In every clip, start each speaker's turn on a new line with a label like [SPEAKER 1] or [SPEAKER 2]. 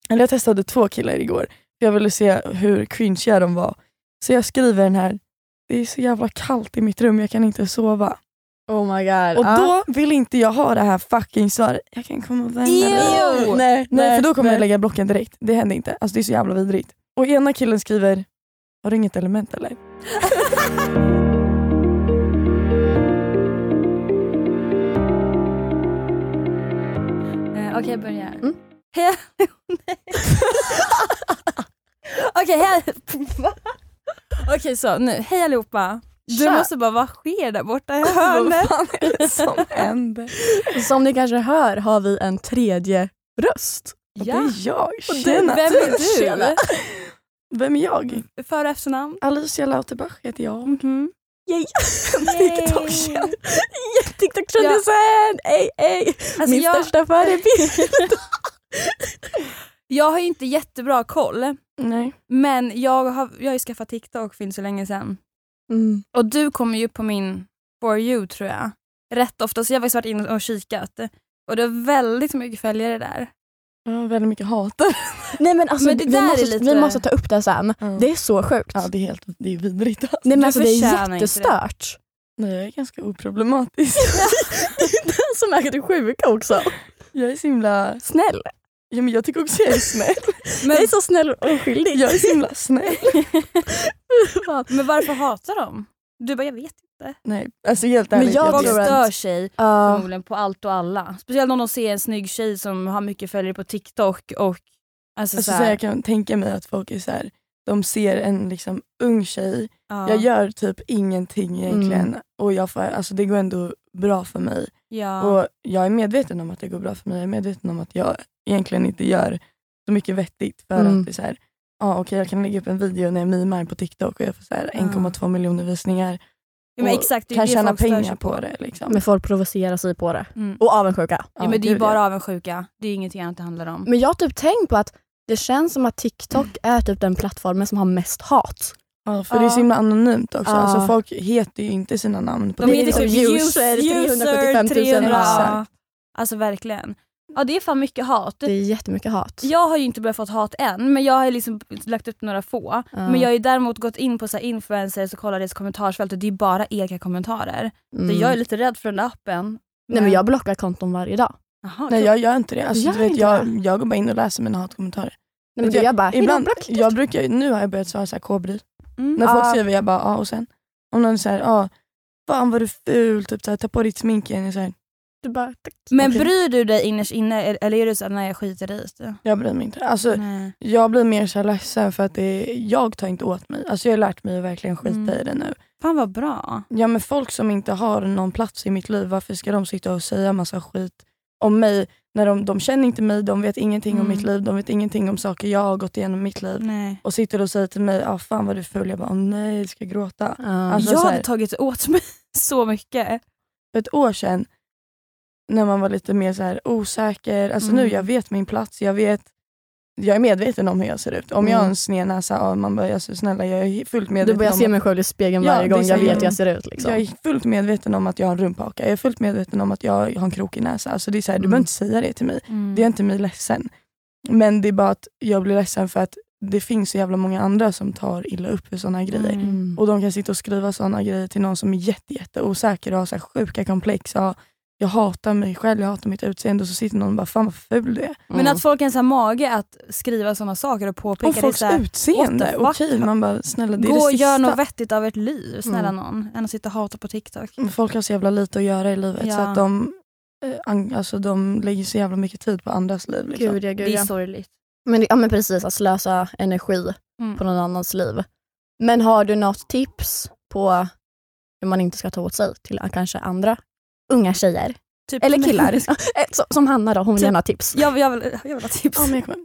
[SPEAKER 1] Eller jag testade 2 killar igår. Jag ville se hur cringe de var. Så jag skriver den här. Det är så jävla kallt i mitt rum, jag kan inte sova.
[SPEAKER 2] Oh my god.
[SPEAKER 1] Och då vill inte jag ha det här fucking svaret. Jag kan komma och vända dig. Nej, för då kommer jag lägga blocken direkt. Det händer inte. Alltså det är så jävla vidrigt. Och ena killen skriver, har du inget element eller?
[SPEAKER 3] Okej, jag börjar. Hej. Okej, så nu. Hej allihopa. Du måste bara, vad sker där borta i hörnet?
[SPEAKER 1] Vad fan är det som händer?
[SPEAKER 2] Som ni kanske hör har vi en tredje röst.
[SPEAKER 1] Ja. Det är jag.
[SPEAKER 3] Vem är du?
[SPEAKER 1] Tjena. Vem är jag?
[SPEAKER 3] För efternamn?
[SPEAKER 1] Alicia Lauterbach heter jag.
[SPEAKER 3] Mm-hmm.
[SPEAKER 2] Yay.
[SPEAKER 1] TikTok-känd.
[SPEAKER 2] TikTok-kändisen. Ey.
[SPEAKER 3] Alltså
[SPEAKER 2] min största förebild.
[SPEAKER 3] Jag har ju inte jättebra koll.
[SPEAKER 1] Nej.
[SPEAKER 3] Men jag har ju skaffat TikTok för inte så länge sedan. Och du kommer ju på min For You, tror jag. Rätt ofta, så jag har faktiskt varit inne och kikat. Och det är väldigt mycket följare där.
[SPEAKER 1] Ja, väldigt mycket hat.
[SPEAKER 2] Nej men alltså,
[SPEAKER 3] men det där
[SPEAKER 2] vi måste ta upp det sen. Det är så sjukt.
[SPEAKER 1] Ja, det är vidrigt. Alltså.
[SPEAKER 2] Nej men alltså, det är jättestört.
[SPEAKER 1] Nej, jag är ganska oproblematisk.
[SPEAKER 2] Det är som är det sjuka också.
[SPEAKER 1] Jag är så himla
[SPEAKER 2] snäll.
[SPEAKER 1] Ja, men jag tycker också jag är snäll.
[SPEAKER 2] Men jag är så snäll och oskyldig.
[SPEAKER 1] Jag är så himla snäll.
[SPEAKER 3] Men varför hatar de? Du bara, jag vet inte.
[SPEAKER 1] Nej, alltså helt ärligt.
[SPEAKER 3] Men jag stör sig förmodligen på allt och alla. Speciellt om de ser en snygg tjej som har mycket följare på TikTok. Och, alltså
[SPEAKER 1] så jag kan tänka mig att folk är så här, de ser en liksom ung tjej.
[SPEAKER 3] Ja.
[SPEAKER 1] Jag gör typ ingenting egentligen. Och jag får, alltså det går ändå bra för mig.
[SPEAKER 3] Ja.
[SPEAKER 1] Och jag är medveten om att det går bra för mig. Jag är medveten om att jag egentligen inte gör så mycket vettigt. För att det är så här, okej, jag kan lägga upp en video när jag mimar på TikTok och jag får så här 1,2 miljoner visningar.
[SPEAKER 3] Ja, men exakt,
[SPEAKER 1] kan tjäna pengar på det. Liksom.
[SPEAKER 2] Men folk provocerar sig på det. Och avundsjuka.
[SPEAKER 3] Ja, men det är ju bara avundsjuka. Det är ingenting annat det handlar om.
[SPEAKER 2] Men jag har typ tänkt på att det känns som att TikTok är typ den plattformen som har mest hat.
[SPEAKER 1] Ja, för det är så himla anonymt också. Alltså folk heter ju inte sina namn på
[SPEAKER 3] de heter
[SPEAKER 2] user 375 000.
[SPEAKER 3] Ja. Alltså verkligen. Ja, det är fan mycket hat.
[SPEAKER 2] Det är jättemycket hat.
[SPEAKER 3] Jag har ju inte börjat fått hat än, men jag har liksom lagt upp några få. Men jag har ju däremot gått in på så här influencers och kollat deras kommentarsfält och det är bara egna kommentarer. Så jag är lite rädd för den där appen.
[SPEAKER 2] Nej, men jag blockar konton varje dag.
[SPEAKER 3] Aha,
[SPEAKER 1] nej, jag gör inte det. Alltså, du vet, jag går bara in och läser mina hatkommentarer.
[SPEAKER 2] Nej, men jag bara,
[SPEAKER 1] ibland, jag brukar, nu har jag börjat svara så här kobry. När folk skriver jag bara och sen. Om någon säger fan vad du ful, typ så här, ta på ditt smink igen. Så här.
[SPEAKER 2] Du bara,
[SPEAKER 3] men bryr du dig innerst inne eller är det så att när jag skiter i det?
[SPEAKER 1] Jag bryr mig inte. Alltså, jag blir mer så här ledsen för att jag tar inte åt mig. Alltså jag har lärt mig att verkligen skita i det nu.
[SPEAKER 3] Fan vad bra.
[SPEAKER 1] Ja, men folk som inte har någon plats i mitt liv, varför ska de sitta och säga massa skit om mig när de känner inte mig, de vet ingenting om mitt liv, de vet ingenting om saker jag har gått igenom i mitt liv.
[SPEAKER 3] Nej. Och
[SPEAKER 1] sitter och säger till mig, fan vad du är full. Jag bara, nej, jag ska gråta.
[SPEAKER 3] Alltså, jag hade tagit åt mig så mycket.
[SPEAKER 1] För ett år sedan när man var lite mer så här osäker, alltså nu jag vet min plats, jag är medveten om hur jag ser ut. Om jag har en sned näsa, man bara, jag så snälla, jag är fullt medveten.
[SPEAKER 2] Du börjar se mig själv i spegeln varje gång jag vet hur jag ser ut. Liksom.
[SPEAKER 1] Jag är fullt medveten om att jag har en rumphaka. Jag är fullt medveten om att jag har en krok i näsa. Alltså det är så här, du behöver inte säga det till mig. Det är inte mig ledsen. Men det är bara att jag blir ledsen för att det finns så jävla många andra som tar illa upp för sådana grejer. Och de kan sitta och skriva sådana grejer till någon som är jätte osäker och har så här sjuka komplex. Jag hatar mig själv, jag hatar mitt utseende, och så sitter någon och bara, fan vad ful du är.
[SPEAKER 3] Men att folk ens har mage att skriva sådana saker och påpeka det
[SPEAKER 1] folks utseende, okej, man bara, snälla, det är
[SPEAKER 3] gå och
[SPEAKER 1] det sista.
[SPEAKER 3] Gör något vettigt av ert liv, snälla någon, än att sitta och hata på TikTok.
[SPEAKER 1] Folk har så jävla lite att göra i livet, så att de lägger så jävla mycket tid på andras liv. Liksom.
[SPEAKER 2] Gud,
[SPEAKER 3] det är sorgligt.
[SPEAKER 2] Men precis, att slösa energi på någon annans liv. Men har du något tips på hur man inte ska ta åt sig till kanske andra unga tjejer? Typ, eller killar. Som Hanna då, hon vill gärna ha tips.
[SPEAKER 3] Jag vill ha tips.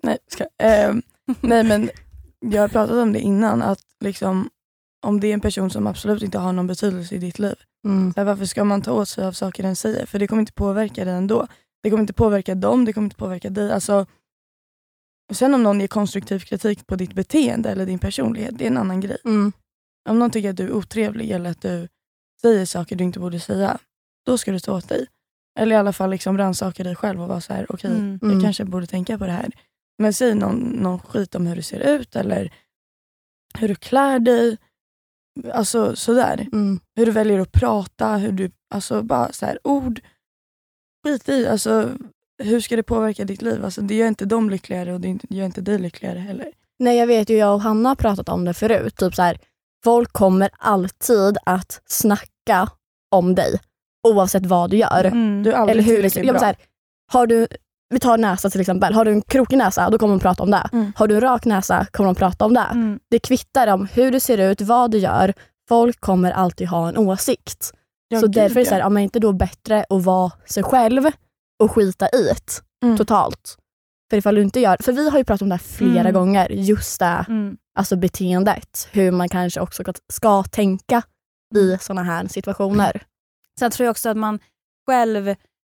[SPEAKER 1] Nej, men jag har pratat om det innan, att liksom, om det är en person som absolut inte har någon betydelse i ditt liv, så varför ska man ta åt sig av saker den säger? För det kommer inte påverka dig ändå. Det kommer inte påverka dem, det kommer inte påverka dig. Alltså, sen om någon ger konstruktiv kritik på ditt beteende eller din personlighet, det är en annan grej. Om någon tycker att du är otrevlig eller att du säger saker du inte borde säga, då ska du ta åt dig. Eller i alla fall liksom rannsaka dig själv och vara så här, okej, jag kanske borde tänka på det här. Men säg någon skit om hur du ser ut eller hur du klär dig. Alltså sådär. Hur du väljer att prata, hur du, alltså bara så här, ord. Skit i, alltså hur ska det påverka ditt liv? Alltså det gör inte dem lyckligare och det gör inte dig lyckligare heller.
[SPEAKER 2] Nej, jag vet ju, jag och Hanna har pratat om det förut. Typ så här, folk kommer alltid att snacka om dig oavsett vad du gör.
[SPEAKER 1] Du är aldrig
[SPEAKER 2] eller hur
[SPEAKER 1] tillräckligt bra.
[SPEAKER 2] Så här, har du, vi tar näsa till exempel. Har du en krokig näsa, då kommer de prata om det. Har du en rak näsa, kommer de prata om det. Det kvittar om hur du ser ut, vad du gör. Folk kommer alltid ha en åsikt. Så därför är det så här, inte då bättre att vara sig själv och skita i det totalt. För ifall du inte gör, för vi har ju pratat om det här flera gånger, just det alltså beteendet, hur man kanske också ska tänka i såna här situationer.
[SPEAKER 3] Sen tror jag också att man själv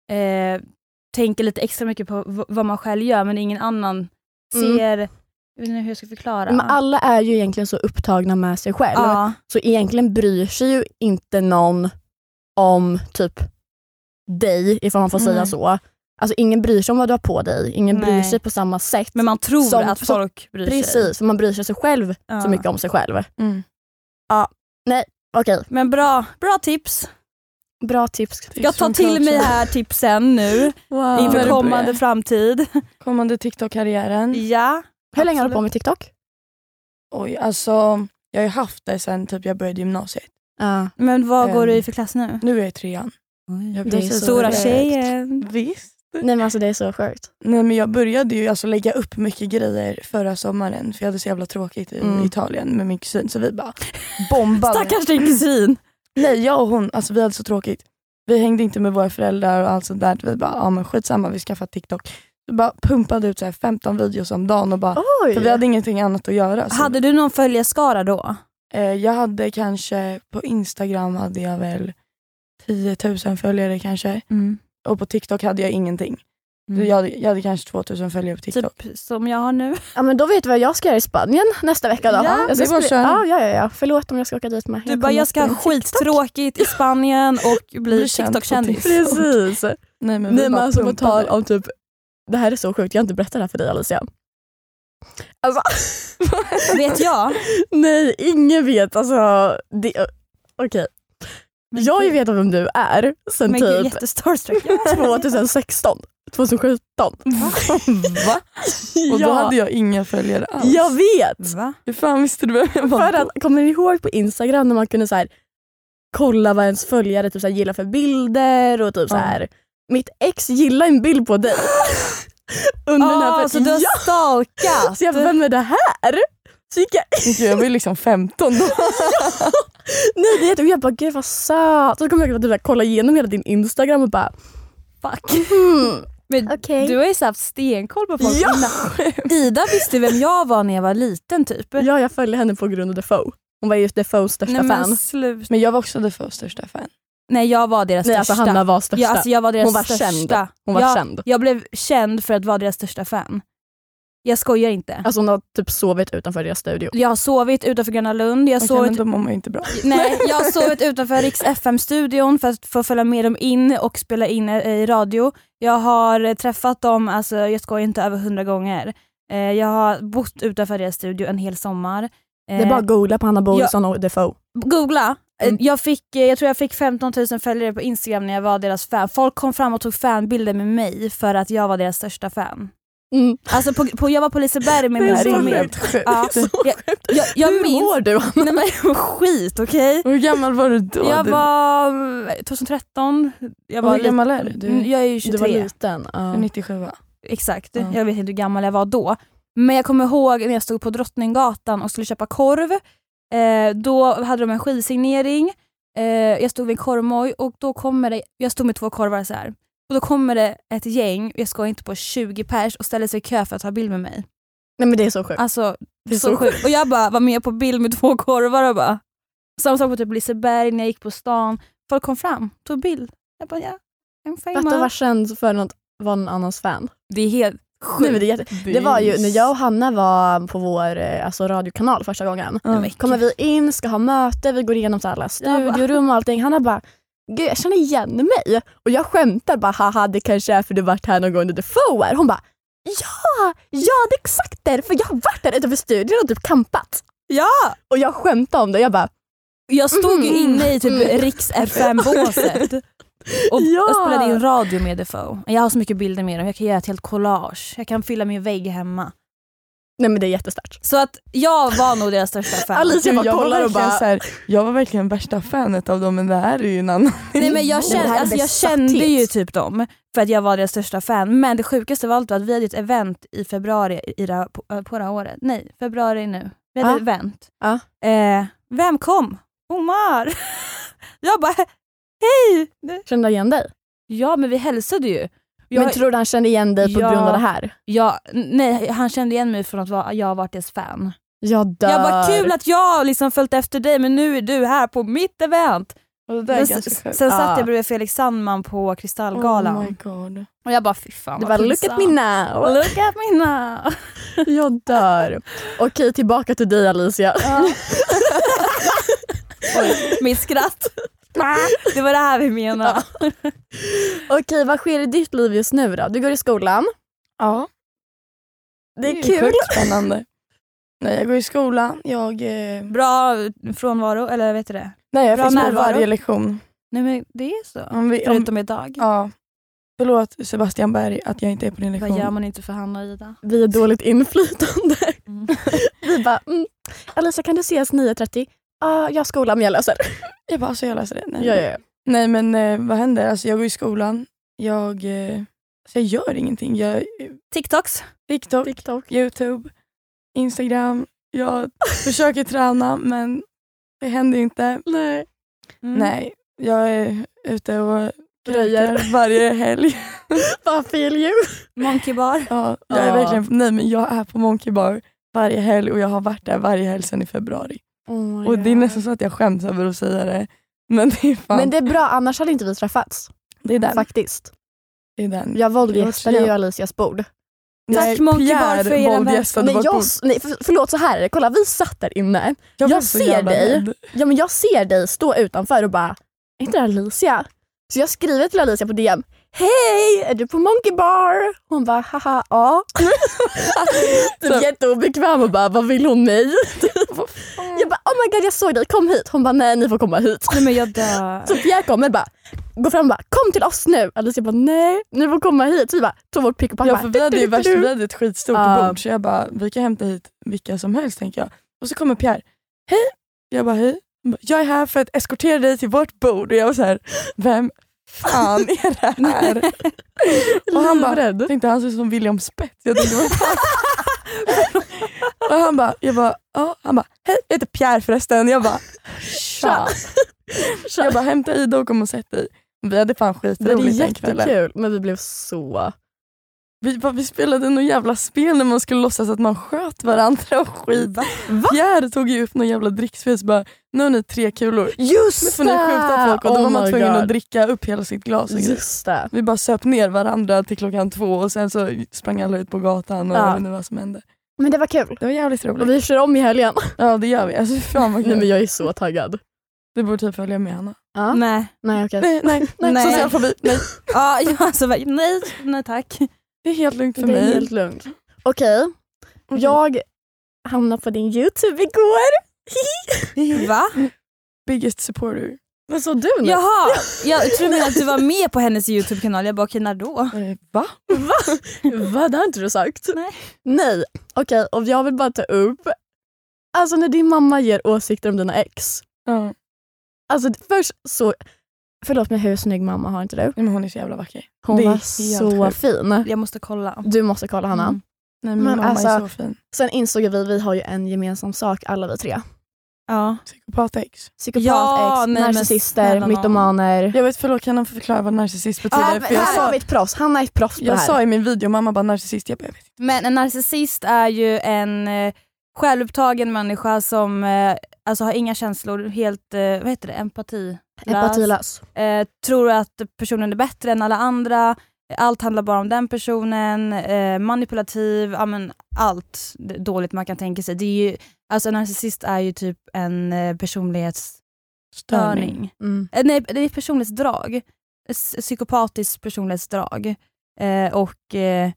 [SPEAKER 3] tänker lite extra mycket på vad man själv gör, men ingen annan ser. Jag vet inte hur jag ska förklara.
[SPEAKER 2] Men alla är ju egentligen så upptagna med sig själv.
[SPEAKER 3] Ja.
[SPEAKER 2] Så egentligen bryr sig ju inte någon om typ dig, ifall man får säga så. Alltså ingen bryr sig om vad du har på dig. Ingen bryr sig på samma sätt.
[SPEAKER 3] Men man tror att folk bryr sig.
[SPEAKER 2] Precis, för man bryr sig själv så mycket om sig själv. Ja, nej, okej.
[SPEAKER 3] Men bra tips.
[SPEAKER 2] Bra tips.
[SPEAKER 3] Jag tar till mig här tipsen nu. Inför kommande framtid.
[SPEAKER 1] Kommande TikTok-karriären.
[SPEAKER 3] Ja.
[SPEAKER 2] Hur länge har du på med TikTok?
[SPEAKER 1] Oj, alltså jag har ju haft det sen typ jag började gymnasiet.
[SPEAKER 3] Men vad går du i för klass nu?
[SPEAKER 1] Nu är jag i 3:an.
[SPEAKER 2] Det är så
[SPEAKER 3] stora tjejen.
[SPEAKER 1] Visst.
[SPEAKER 2] Nej men alltså det är så sjukt.
[SPEAKER 1] Nej men jag började ju alltså lägga upp mycket grejer förra sommaren. För jag hade så jävla tråkigt i Italien med min kusin. Så vi bara bombade.
[SPEAKER 3] Stackars din kusin.
[SPEAKER 1] Nej, jag och hon, alltså vi hade så tråkigt. Vi hängde inte med våra föräldrar och allt sånt där. Vi bara, men skitsamma, vi skaffade TikTok. Vi bara pumpade ut så här 15 videos om dagen och bara, för vi hade ingenting annat att göra. Så.
[SPEAKER 3] Hade du någon följarskara då?
[SPEAKER 1] Jag hade kanske, på Instagram hade jag väl 10 000 följare kanske. Och på TikTok hade jag ingenting. Jag hade kanske 2000 följare på TikTok.
[SPEAKER 3] Typ som jag har nu.
[SPEAKER 2] Ja men då vet du vad jag ska göra i Spanien nästa vecka då.
[SPEAKER 3] Ja,
[SPEAKER 2] jag ska ja. Förlåt om jag ska åka dit med.
[SPEAKER 3] Du bara, jag ska ha skittråkigt i Spanien och bli TikTok-kändis.
[SPEAKER 2] Precis.
[SPEAKER 1] Nej men
[SPEAKER 2] alltså på tal om typ, det här är så sjukt, jag har inte berättat det här för dig Alicia. Alltså.
[SPEAKER 3] Vet jag?
[SPEAKER 2] Nej, ingen vet. Alltså, okej. Jag vet vem du är sen
[SPEAKER 3] men
[SPEAKER 2] typ
[SPEAKER 3] jättestarstruck.
[SPEAKER 2] 2016, 2017.
[SPEAKER 1] Va? Och då hade jag inga följare alls.
[SPEAKER 2] Jag vet.
[SPEAKER 3] Va?
[SPEAKER 1] Hur fan visste du vem jag var?
[SPEAKER 2] För att, kommer ni ihåg på Instagram när man kunde så här, kolla vad ens följare typ, så här, gillar för bilder och typ så här. Mitt ex gillar en bild på dig. Under den här
[SPEAKER 3] så du har stalkat.
[SPEAKER 2] Så jag bara, vem är det här? Så
[SPEAKER 1] jag var ju liksom 15 då.
[SPEAKER 2] Nej, det är jag bara, gud vad söt. Så kommer jag typ kolla igenom hela din Instagram och bara, fuck.
[SPEAKER 3] Men du har ju haft stenkoll på folk. Ida visste vem jag var när jag var liten typ.
[SPEAKER 2] Ja, jag följde henne på grund av Defoe. Hon var ju Defoes största fan.
[SPEAKER 1] Men jag var också Defoes största fan.
[SPEAKER 3] Nej, jag var deras största.
[SPEAKER 2] Alltså Hanna var största.
[SPEAKER 3] Jag var deras
[SPEAKER 2] hon var
[SPEAKER 3] största.
[SPEAKER 2] Känd. Hon var känd.
[SPEAKER 3] Jag blev känd för att vara deras största fan. Jag skojar inte.
[SPEAKER 2] Alltså hon har typ sovit utanför deras studio.
[SPEAKER 3] Jag har sovit utanför Gröna Lund.
[SPEAKER 1] Men de mår inte bra.
[SPEAKER 3] Nej, jag har sovit utanför Riks FM-studion för att få följa med dem in och spela in i radio. Jag har träffat dem, alltså jag skojar inte, över 100 gånger. Jag har bott utanför deras studio en hel sommar.
[SPEAKER 2] Det är bara att googla på Hanna Boelsson och Defoe.
[SPEAKER 3] Googla. Jag tror jag fick 15 000 följare på Instagram när jag var deras fan. Folk kom fram och tog fanbilder med mig för att jag var deras största fan. Alltså jag var på Liseberg med min familj. Jag
[SPEAKER 2] hur
[SPEAKER 3] minns,
[SPEAKER 2] mår du?
[SPEAKER 3] Nej, men skit, okej?
[SPEAKER 1] Hur gammal var du då?
[SPEAKER 3] Jag var 2013.
[SPEAKER 1] Hur gammal är du?
[SPEAKER 3] Jag är ju 23.
[SPEAKER 2] Du var liten.
[SPEAKER 1] 97.
[SPEAKER 3] Exakt, jag vet inte hur gammal jag var då. Men jag kommer ihåg när jag stod på Drottninggatan och skulle köpa korv. Då hade de en skivsignering. Jag stod vid en korvmoj och då kommer det, jag stod med 2 korvar så här. Och då kommer det ett gäng, jag ska inte på 20 pers och ställer sig i kö för att ta bild med mig.
[SPEAKER 2] Nej men det är så sjukt.
[SPEAKER 3] Alltså, det är så sjukt. Och jag bara var med på bild med 2 korvar och bara. Samma sak på typ Liseberg när jag gick på stan. Folk kom fram, tog bild. Jag bara, I'm famous.
[SPEAKER 2] Att var känd för att vara någon annans fan.
[SPEAKER 3] Det är helt sjukt.
[SPEAKER 2] Nej, men det var ju när jag och Hanna var på vår radiokanal första gången. Kommer vi in, ska ha möte, vi går igenom så alla studiorum och allting. Hanna bara, gud jag känner igen mig. Och jag skämtar bara, haha det kanske är för du varit här någon gång under Defoe. Hon bara, Ja, det är exakt därför. Jag har varit där utanför studion och typ kampat.
[SPEAKER 3] Ja!
[SPEAKER 2] Och jag skämtade om det. Jag bara...
[SPEAKER 3] Jag stod ju inne i typ Riks FM-båset. Och jag spelade in radio med Defoe. Jag har så mycket bilder med dem. Jag kan göra ett helt collage. Jag kan fylla min vägg hemma.
[SPEAKER 2] Nej men det är jättestarkt.
[SPEAKER 3] Så att jag var nog deras största fan.
[SPEAKER 2] Alicia bara kollar och bara...
[SPEAKER 1] Så här, jag var verkligen värsta fanet av dem, men det här är ju en annan.
[SPEAKER 3] Nej men jag kände ju typ dem för att jag var deras största fan. Men det sjukaste var allt att vi hade ett event i februari på det här året. Nej, februari nu. Vi hade ett event. Vem kom? Omar. Jag bara, hej!
[SPEAKER 2] Kände igen dig?
[SPEAKER 3] Ja, men vi hälsade ju.
[SPEAKER 2] Men tror du han kände igen dig på grund av det här?
[SPEAKER 3] Ja, nej, han kände igen mig från att jag har varit deras fan.
[SPEAKER 2] Jag dör.
[SPEAKER 3] Jag bara, kul att jag liksom följt efter dig, men nu är du här på mitt event. Sen satt jag bredvid Felix Sandman på Kristallgalan.
[SPEAKER 1] Oh my god.
[SPEAKER 3] Och jag bara, fy fan.
[SPEAKER 2] Det var look at me now.
[SPEAKER 3] Look at me now.
[SPEAKER 2] Jag dör. Okej, tillbaka till dig Alicia.
[SPEAKER 3] Oj, mitt skratt. Det var det här vi menar.
[SPEAKER 2] Okej, vad sker i ditt liv just nu då? Du går i skolan.
[SPEAKER 1] Ja.
[SPEAKER 2] Det är kul.
[SPEAKER 1] Sjukt spännande. Nej, jag går i skolan.
[SPEAKER 3] Bra frånvaro, eller vet du det?
[SPEAKER 1] Nej, jag
[SPEAKER 3] bra
[SPEAKER 1] fick med
[SPEAKER 3] närvaro.
[SPEAKER 1] varje lektion.
[SPEAKER 3] Nej men det är så. Förutom idag.
[SPEAKER 1] Ja. Förlåt Sebastian Berg att jag inte är på din lektion.
[SPEAKER 3] Vad gör man inte för Hanna och Ida?
[SPEAKER 2] Vi är dåligt inflytande. Vi bara, Alicia kan du ses 9:30? Jag har skolan men jag löser.
[SPEAKER 1] Jag bara, jag löser det. Nej,
[SPEAKER 2] ja.
[SPEAKER 1] Nej men vad händer? Alltså, jag går i skolan. Jag gör ingenting.
[SPEAKER 3] TikTok, YouTube, Instagram. Jag försöker träna men det händer inte. Nej, jag är ute och grejer varje helg.
[SPEAKER 2] Vad feel you?
[SPEAKER 3] Monkey bar.
[SPEAKER 1] Ja, jag är verkligen, nej men jag är på Monkey bar varje helg och jag har varit där varje helg sedan i februari. Och det är nästan så att jag skäms över att säga det. Men det är fan.
[SPEAKER 2] Men det är bra, annars hade inte vi träffats.
[SPEAKER 1] Det är den.
[SPEAKER 2] Faktiskt.
[SPEAKER 1] Det är den.
[SPEAKER 2] Jag våldgästade ju Alicias bord.
[SPEAKER 3] Tack Monkey Bar för era
[SPEAKER 2] vänner. Förlåt, så här är det. Kolla, vi satt där inne. Jag ser dig. Ja, men jag ser dig stå utanför och bara, är inte det Alicia? Så jag skriver till Alicia på DM. Hej, är du på Monkey Bar? Hon bara, haha, ja. Det är jätteobekväm och bara, vad vill hon mig? Jag bara, oh my god, jag såg dig, kom hit. Hon bara, nej, ni får komma hit.
[SPEAKER 3] Nej, men jag dör.
[SPEAKER 2] Så Pierre kommer bara, går fram och bara, kom till oss nu. Alicia bara, nej, ni får komma hit. Så vi bara, tog vårt pick och pack.
[SPEAKER 1] Ja, för vi hade ett skitstort bord. Så jag bara, vi kan hämta hit vilka som helst, tänker jag. Och så kommer Pierre, hej. Jag bara, hej. Jag är här för att eskortera dig till vårt bord. Och jag var så här, vem fan är det här? Och han bara, tänkte han såg som William Spett. Jag tänkte, och han bara, hej, jag heter Pierre förresten. Jag bara, tja. Jag bara, hämta Ida och kom och sätt dig. Vi hade fan skitroligt den kvällen.
[SPEAKER 2] Det är jättekul, men vi blev så...
[SPEAKER 1] Vi spelade någon jävla spel när man skulle låtsas att man sköt varandra och skit. Va? Pierre tog ju upp någon jävla drickspel så bara, nu har ni 3 kulor.
[SPEAKER 2] Just
[SPEAKER 1] nu får ni skjuta folk. Och då var man tvungen att dricka upp hela sitt glas. Och just det. Vi bara söp ner varandra till 2:00 och sen så sprang alla ut på gatan och jag vet inte vad som hände.
[SPEAKER 2] Men det var kul.
[SPEAKER 1] Det var jävligt roligt.
[SPEAKER 2] Och vi kör om i helgen.
[SPEAKER 1] Ja, det gör vi. Alltså, fan vad kul.
[SPEAKER 2] Nej, men jag är så taggad.
[SPEAKER 1] Du borde typ följa med Hanna.
[SPEAKER 2] Ja. Nej, okej.
[SPEAKER 1] Nej. Social fobi. Nej.
[SPEAKER 3] Ja, alltså, nej tack.
[SPEAKER 1] Det är helt lugnt för
[SPEAKER 2] mig.
[SPEAKER 1] Det
[SPEAKER 2] är helt lugnt. Okej. Jag hamnade på din YouTube igår.
[SPEAKER 3] Va?
[SPEAKER 1] Biggest supporter.
[SPEAKER 2] Vad sa du nu?
[SPEAKER 3] Jaha, jag trodde att du var med på hennes YouTube-kanal. Jag bara, okej, när då?
[SPEAKER 2] Va? Det har inte du sagt. Nej. Okej, och jag vill bara ta upp, alltså när din mamma ger åsikter om dina ex.
[SPEAKER 1] Ja.
[SPEAKER 2] Alltså först så, förlåt mig, hur snygg mamma har inte du?
[SPEAKER 1] Men hon är så jävla vacker.
[SPEAKER 2] Hon var så fin.
[SPEAKER 3] Jag måste kolla.
[SPEAKER 2] Du måste kolla, Hanna.
[SPEAKER 1] Nej, men mamma alltså, är så fin.
[SPEAKER 2] Sen insåg vi har ju en gemensam sak, alla vi 3.
[SPEAKER 3] Ja.
[SPEAKER 1] Psykopat-ex.
[SPEAKER 2] Narcissister, mytomaner.
[SPEAKER 1] Jag vet, förlåt, kan han förklara vad narcissist betyder?
[SPEAKER 2] För jag sa ett proffs. Han är ett proffs på det här.
[SPEAKER 1] Jag sa i min video, mamma bara narcissist. Jag vet inte.
[SPEAKER 3] Men en narcissist är ju en självupptagen människa som alltså har inga känslor, helt
[SPEAKER 2] empatilös.
[SPEAKER 3] Tror att personen är bättre än alla andra. Allt handlar bara om den personen, manipulativ, allt dåligt man kan tänka sig. Det är ju, alltså en narcissist är ju typ en personlighetsstörning. Nej, det är ett personlighetsdrag. Psykopatiskt personlighetsdrag. Och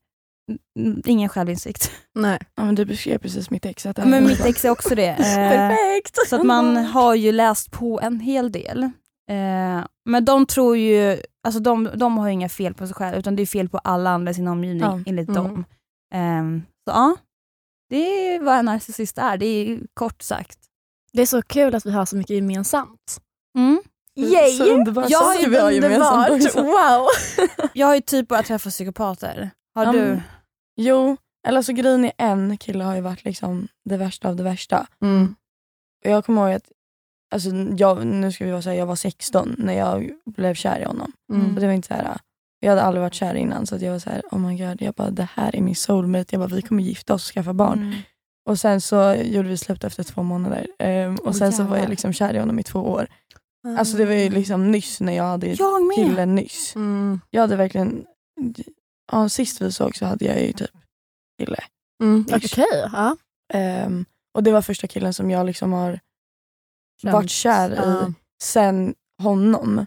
[SPEAKER 3] ingen självinsikt.
[SPEAKER 2] Nej.
[SPEAKER 1] Ja, men du beskrev precis mitt ex.
[SPEAKER 3] Men mitt ex är också det.
[SPEAKER 2] Perfekt!
[SPEAKER 3] Så att man har ju läst på en hel del. Men de tror ju, alltså de har ju inga fel på sig själv, utan det är fel på alla andra i sin omgivning enligt dem. Så ja, det är vad en narcissist är. Det är kort sagt.
[SPEAKER 2] Det är så kul att vi har så mycket gemensamt.
[SPEAKER 1] Yay! Så underbart.
[SPEAKER 3] Jag är
[SPEAKER 2] underbart. Wow!
[SPEAKER 3] Jag har ju typ börjat träffa psykopater. Har du?
[SPEAKER 1] Jo, eller så grejen är en kille har ju varit liksom det värsta av det värsta. Och jag kommer ihåg att alltså, nu ska vi vara så här, jag var 16 när jag blev kär i honom. Och det var inte så här, jag hade aldrig varit kär innan, så att jag var så här, oh my god, jag bara, det här är min soulmate. Jag bara, vi kommer gifta oss och skaffa barn. Och sen så gjorde vi slut efter 2 månader. Och sen så var jag liksom kär i honom i 2 år. Alltså det var ju liksom nyss när jag hade killen nyss. Jag hade verkligen, sist vi såg så hade jag ju typ kille.
[SPEAKER 2] Okej.
[SPEAKER 1] Och det var första killen som jag liksom har varit kär i sen honom.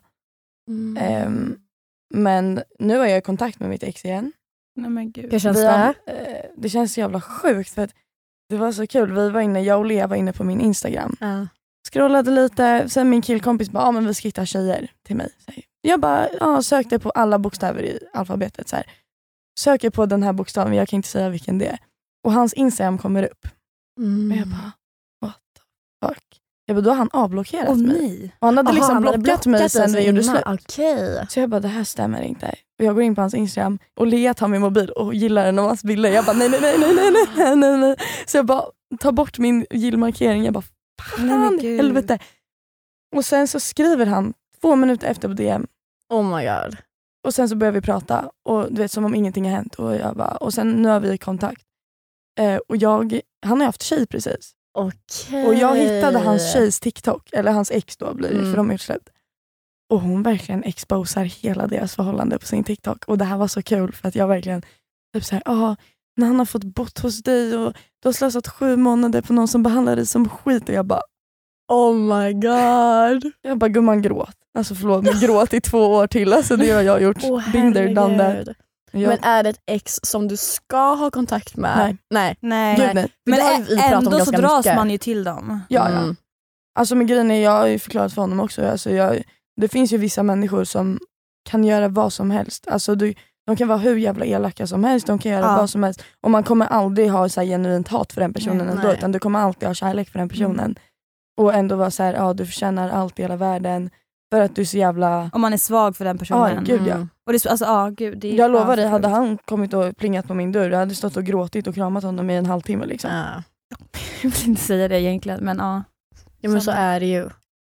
[SPEAKER 1] Men nu är jag i kontakt med mitt ex igen.
[SPEAKER 3] Nej, men gud.
[SPEAKER 2] Hur känns det?
[SPEAKER 1] Det känns så jävla sjukt för att det var så kul. Jag och Lea var inne på min Instagram. Scrollade lite. Sen min killkompis bara, men vi ska hitta tjejer till mig. Jag bara sökte på alla bokstäver i alfabetet. Så här. Söker på den här bokstaven, jag kan inte säga vilken det är. Och hans Instagram kommer upp. Och jag bara, what the fuck? Jag bara, då har han avblockerat mig. Och han hade liksom blockat mig sen vi gjorde slut.
[SPEAKER 2] Okay.
[SPEAKER 1] Så jag bara, det här stämmer inte. Och jag går in på hans Instagram och Lea tar min mobil och gillar en av hans bilder. Jag bara, nej. Så jag bara, tar bort min gillmarkering. Jag bara, fan, helvete. Och sen så skriver han 2 minuter efter på DM.
[SPEAKER 2] Oh my god.
[SPEAKER 1] Och sen så börjar vi prata. Och du vet, som om ingenting har hänt. Och jag bara, och sen nu har vi kontakt. Och han har haft tjej precis.
[SPEAKER 2] Okay.
[SPEAKER 1] Och jag hittade hans tjejs TikTok. Eller hans ex då blir det, för de är utsläppt. Och hon verkligen exposar hela deras förhållande på sin TikTok. Och det här var så kul för att jag verkligen typ såhär, när han har fått bort hos dig och du har slösat 7 månader på någon som behandlar dig som skit. Och jag bara, oh my god. Jag bara, gumman gråt. Alltså förlåt, men gråt i 2 år till. Alltså det har jag gjort. Binder, done that.
[SPEAKER 2] Men är det ett ex som du ska ha kontakt med? Nej.
[SPEAKER 3] Gud, nej. Men ändå så dras man ju till dem.
[SPEAKER 1] Ja. Alltså med grejen är, jag har ju förklarat för honom också. Alltså det finns ju vissa människor som kan göra vad som helst. Alltså de kan vara hur jävla elaka som helst. De kan göra vad som helst. Och man kommer aldrig ha så här genuint hat för den personen ändå. Utan du kommer alltid ha kärlek för den personen. Och ändå vara så här, du förtjänar allt i hela världen. För att du är så jävla...
[SPEAKER 3] Om man är svag för den personen.
[SPEAKER 1] Gud ja.
[SPEAKER 3] Och det, alltså, gud, det är
[SPEAKER 1] jag lovar dig, hade han kommit och plingat på min dörr, jag hade stått och gråtit och kramat honom i 1,5 timme liksom.
[SPEAKER 3] Jag vill inte säga det egentligen, men
[SPEAKER 2] ja. Ja, men så är det ju.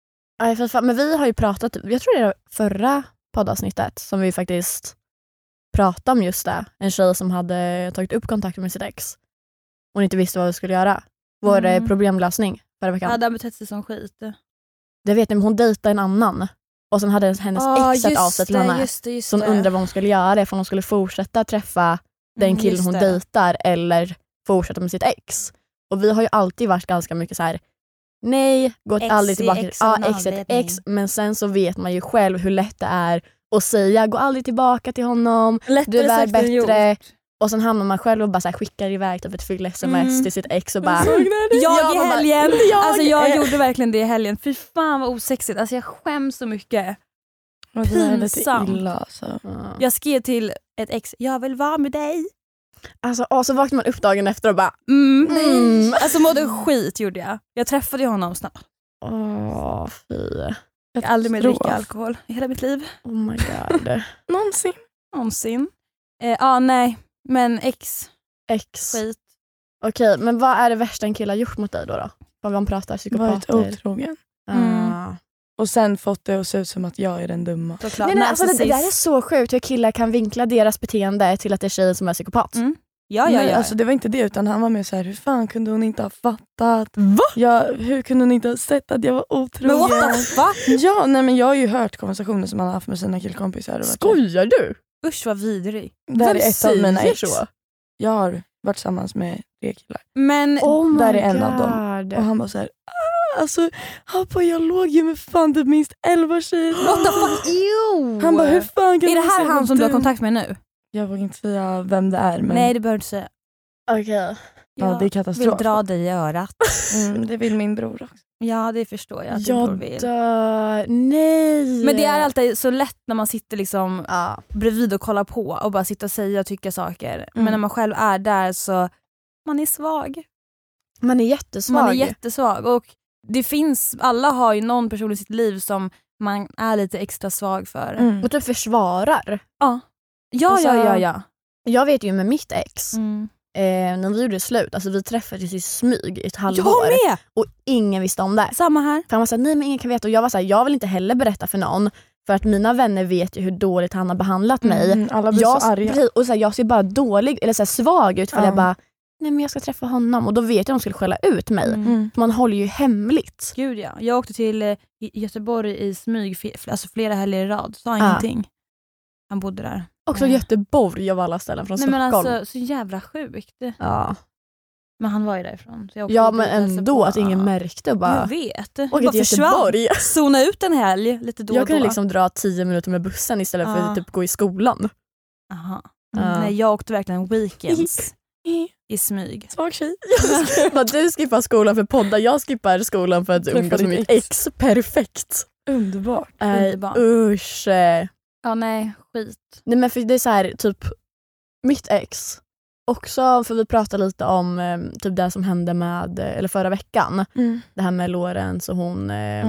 [SPEAKER 2] Men vi har ju pratat, jag tror det är förra poddavsnittet som vi faktiskt pratade om just det. En tjej som hade tagit upp kontakt med sitt ex. Hon inte visste vad vi skulle göra. Vår problemlösning förra veckan.
[SPEAKER 3] Hade han betett sig som skit?
[SPEAKER 2] Det vet ni, men hon dejtade en annan. Och sen hade hennes ex ett avsett till henne. Så hon undrade vad hon skulle göra. För hon skulle fortsätta träffa den killen hon dejtar. Eller fortsätta med sitt ex. Och vi har ju alltid varit ganska mycket så här: nej, gått aldrig tillbaka till ex. Men sen så vet man ju själv hur lätt det är att säga, gå aldrig tillbaka till honom. Du är värd bättre. Och sen hamnar man själv och bara så här skickar iväg typ ett fyll-sms till sitt ex och bara...
[SPEAKER 3] Jag i helgen! Alltså jag gjorde verkligen det i helgen. Fy fan vad osexigt. Alltså jag skäms så mycket. Pinsamt.
[SPEAKER 1] Illa, alltså.
[SPEAKER 3] Jag skrev till ett ex, jag vill vara med dig.
[SPEAKER 2] Alltså, så vaknade man upp dagen efter och bara...
[SPEAKER 3] Alltså mådde skit gjorde jag. Jag träffade honom snart.
[SPEAKER 2] Fy.
[SPEAKER 3] Jag har aldrig mer dricka alkohol i hela mitt liv.
[SPEAKER 2] Oh my god.
[SPEAKER 3] Någonsin. Nej. Men ex. Skit.
[SPEAKER 2] Okej, men vad är det värsta en kille har gjort mot dig då? Vad man pratar psykopater.
[SPEAKER 1] Varit otrogen. Och sen fått det att se ut som att jag är den dumma.
[SPEAKER 2] Nej, alltså det där är så sjukt hur killar kan vinkla deras beteende till att det är tjejen som är psykopat.
[SPEAKER 1] Ja. Alltså det var inte det, utan han var med så här: hur fan kunde hon inte ha fattat?
[SPEAKER 2] Va?
[SPEAKER 1] Hur kunde hon inte ha sett att jag var otrogen?
[SPEAKER 3] Men what the fuck?
[SPEAKER 1] Ja, nej, men jag har ju hört konversationer som han har haft med sina killkompisar.
[SPEAKER 2] Skojar du?
[SPEAKER 3] Usch vad vidrig.
[SPEAKER 1] Det är ett av mina ex. Jag har varit tillsammans med 3 killar.
[SPEAKER 3] Men
[SPEAKER 1] där är en av dem. Och han var så här: alltså, jag låg ju med fan typ minst 11 tjejer.
[SPEAKER 3] What the fuck?
[SPEAKER 1] Han bara, hur fan kan
[SPEAKER 3] är det här han som du har kontakt med nu?
[SPEAKER 1] Jag vågar inte säga vem det är. Men...
[SPEAKER 3] Nej, det behöver du säga.
[SPEAKER 2] Okej.
[SPEAKER 1] Ja, det är katastrof.
[SPEAKER 3] Vill dra dig i örat.
[SPEAKER 1] Det vill min bror också.
[SPEAKER 3] Ja, det förstår jag att din bror vill.
[SPEAKER 2] Nej.
[SPEAKER 3] Men det är alltid så lätt när man sitter liksom bredvid och kollar på och bara sitter och säger och tycker saker. Men när man själv är där så man är svag.
[SPEAKER 2] Man är jättesvag.
[SPEAKER 3] Och det finns, alla har ju någon person i sitt liv som man är lite extra svag för.
[SPEAKER 2] Och typ försvarar.
[SPEAKER 3] Ja. Ja.
[SPEAKER 2] Jag vet ju med mitt ex. När vi gjorde slut, alltså vi träffades i smyg i ett halvår.
[SPEAKER 3] Jag med!
[SPEAKER 2] Och ingen visste om det.
[SPEAKER 3] Samma här.
[SPEAKER 2] För han var såhär, nej men ingen kan veta. Och jag var såhär, jag vill inte heller berätta för någon. För att mina vänner vet ju hur dåligt han har behandlat mig.
[SPEAKER 1] Alla blir så arga.
[SPEAKER 2] Och såhär, jag ser bara dålig eller såhär, svag ut för jag bara, nej men jag ska träffa honom. Och då vet jag att de skulle skälla ut mig. Man håller ju hemligt.
[SPEAKER 3] Gud ja. Jag åkte till Göteborg i smyg alltså flera helger i rad. Sa ingenting. Han bodde där.
[SPEAKER 2] Också Göteborg av alla ställen från Stockholm.
[SPEAKER 3] Men alltså så jävla sjukt.
[SPEAKER 2] Ja.
[SPEAKER 3] Men han var ju därifrån. Så
[SPEAKER 2] men ändå att ingen märkte och bara...
[SPEAKER 3] Jag vet.
[SPEAKER 2] Och till Göteborg.
[SPEAKER 3] Zona ut en helg lite då.
[SPEAKER 2] Jag kunde liksom dra 10 minuter med bussen istället för att typ gå i skolan.
[SPEAKER 3] Aha. Nej, jag åkte verkligen weekends i smyg.
[SPEAKER 1] Svag tjej.
[SPEAKER 2] Du skippar skolan för poddar. Jag skippar skolan för att umgås med mitt ex. Perfekt.
[SPEAKER 1] Underbart.
[SPEAKER 2] Usch.
[SPEAKER 3] Ja, nej, skit.
[SPEAKER 2] Nej, men för det är så här, typ mitt ex också, för vi pratade lite om typ det som hände med, eller förra veckan, det här med Lorentz och hon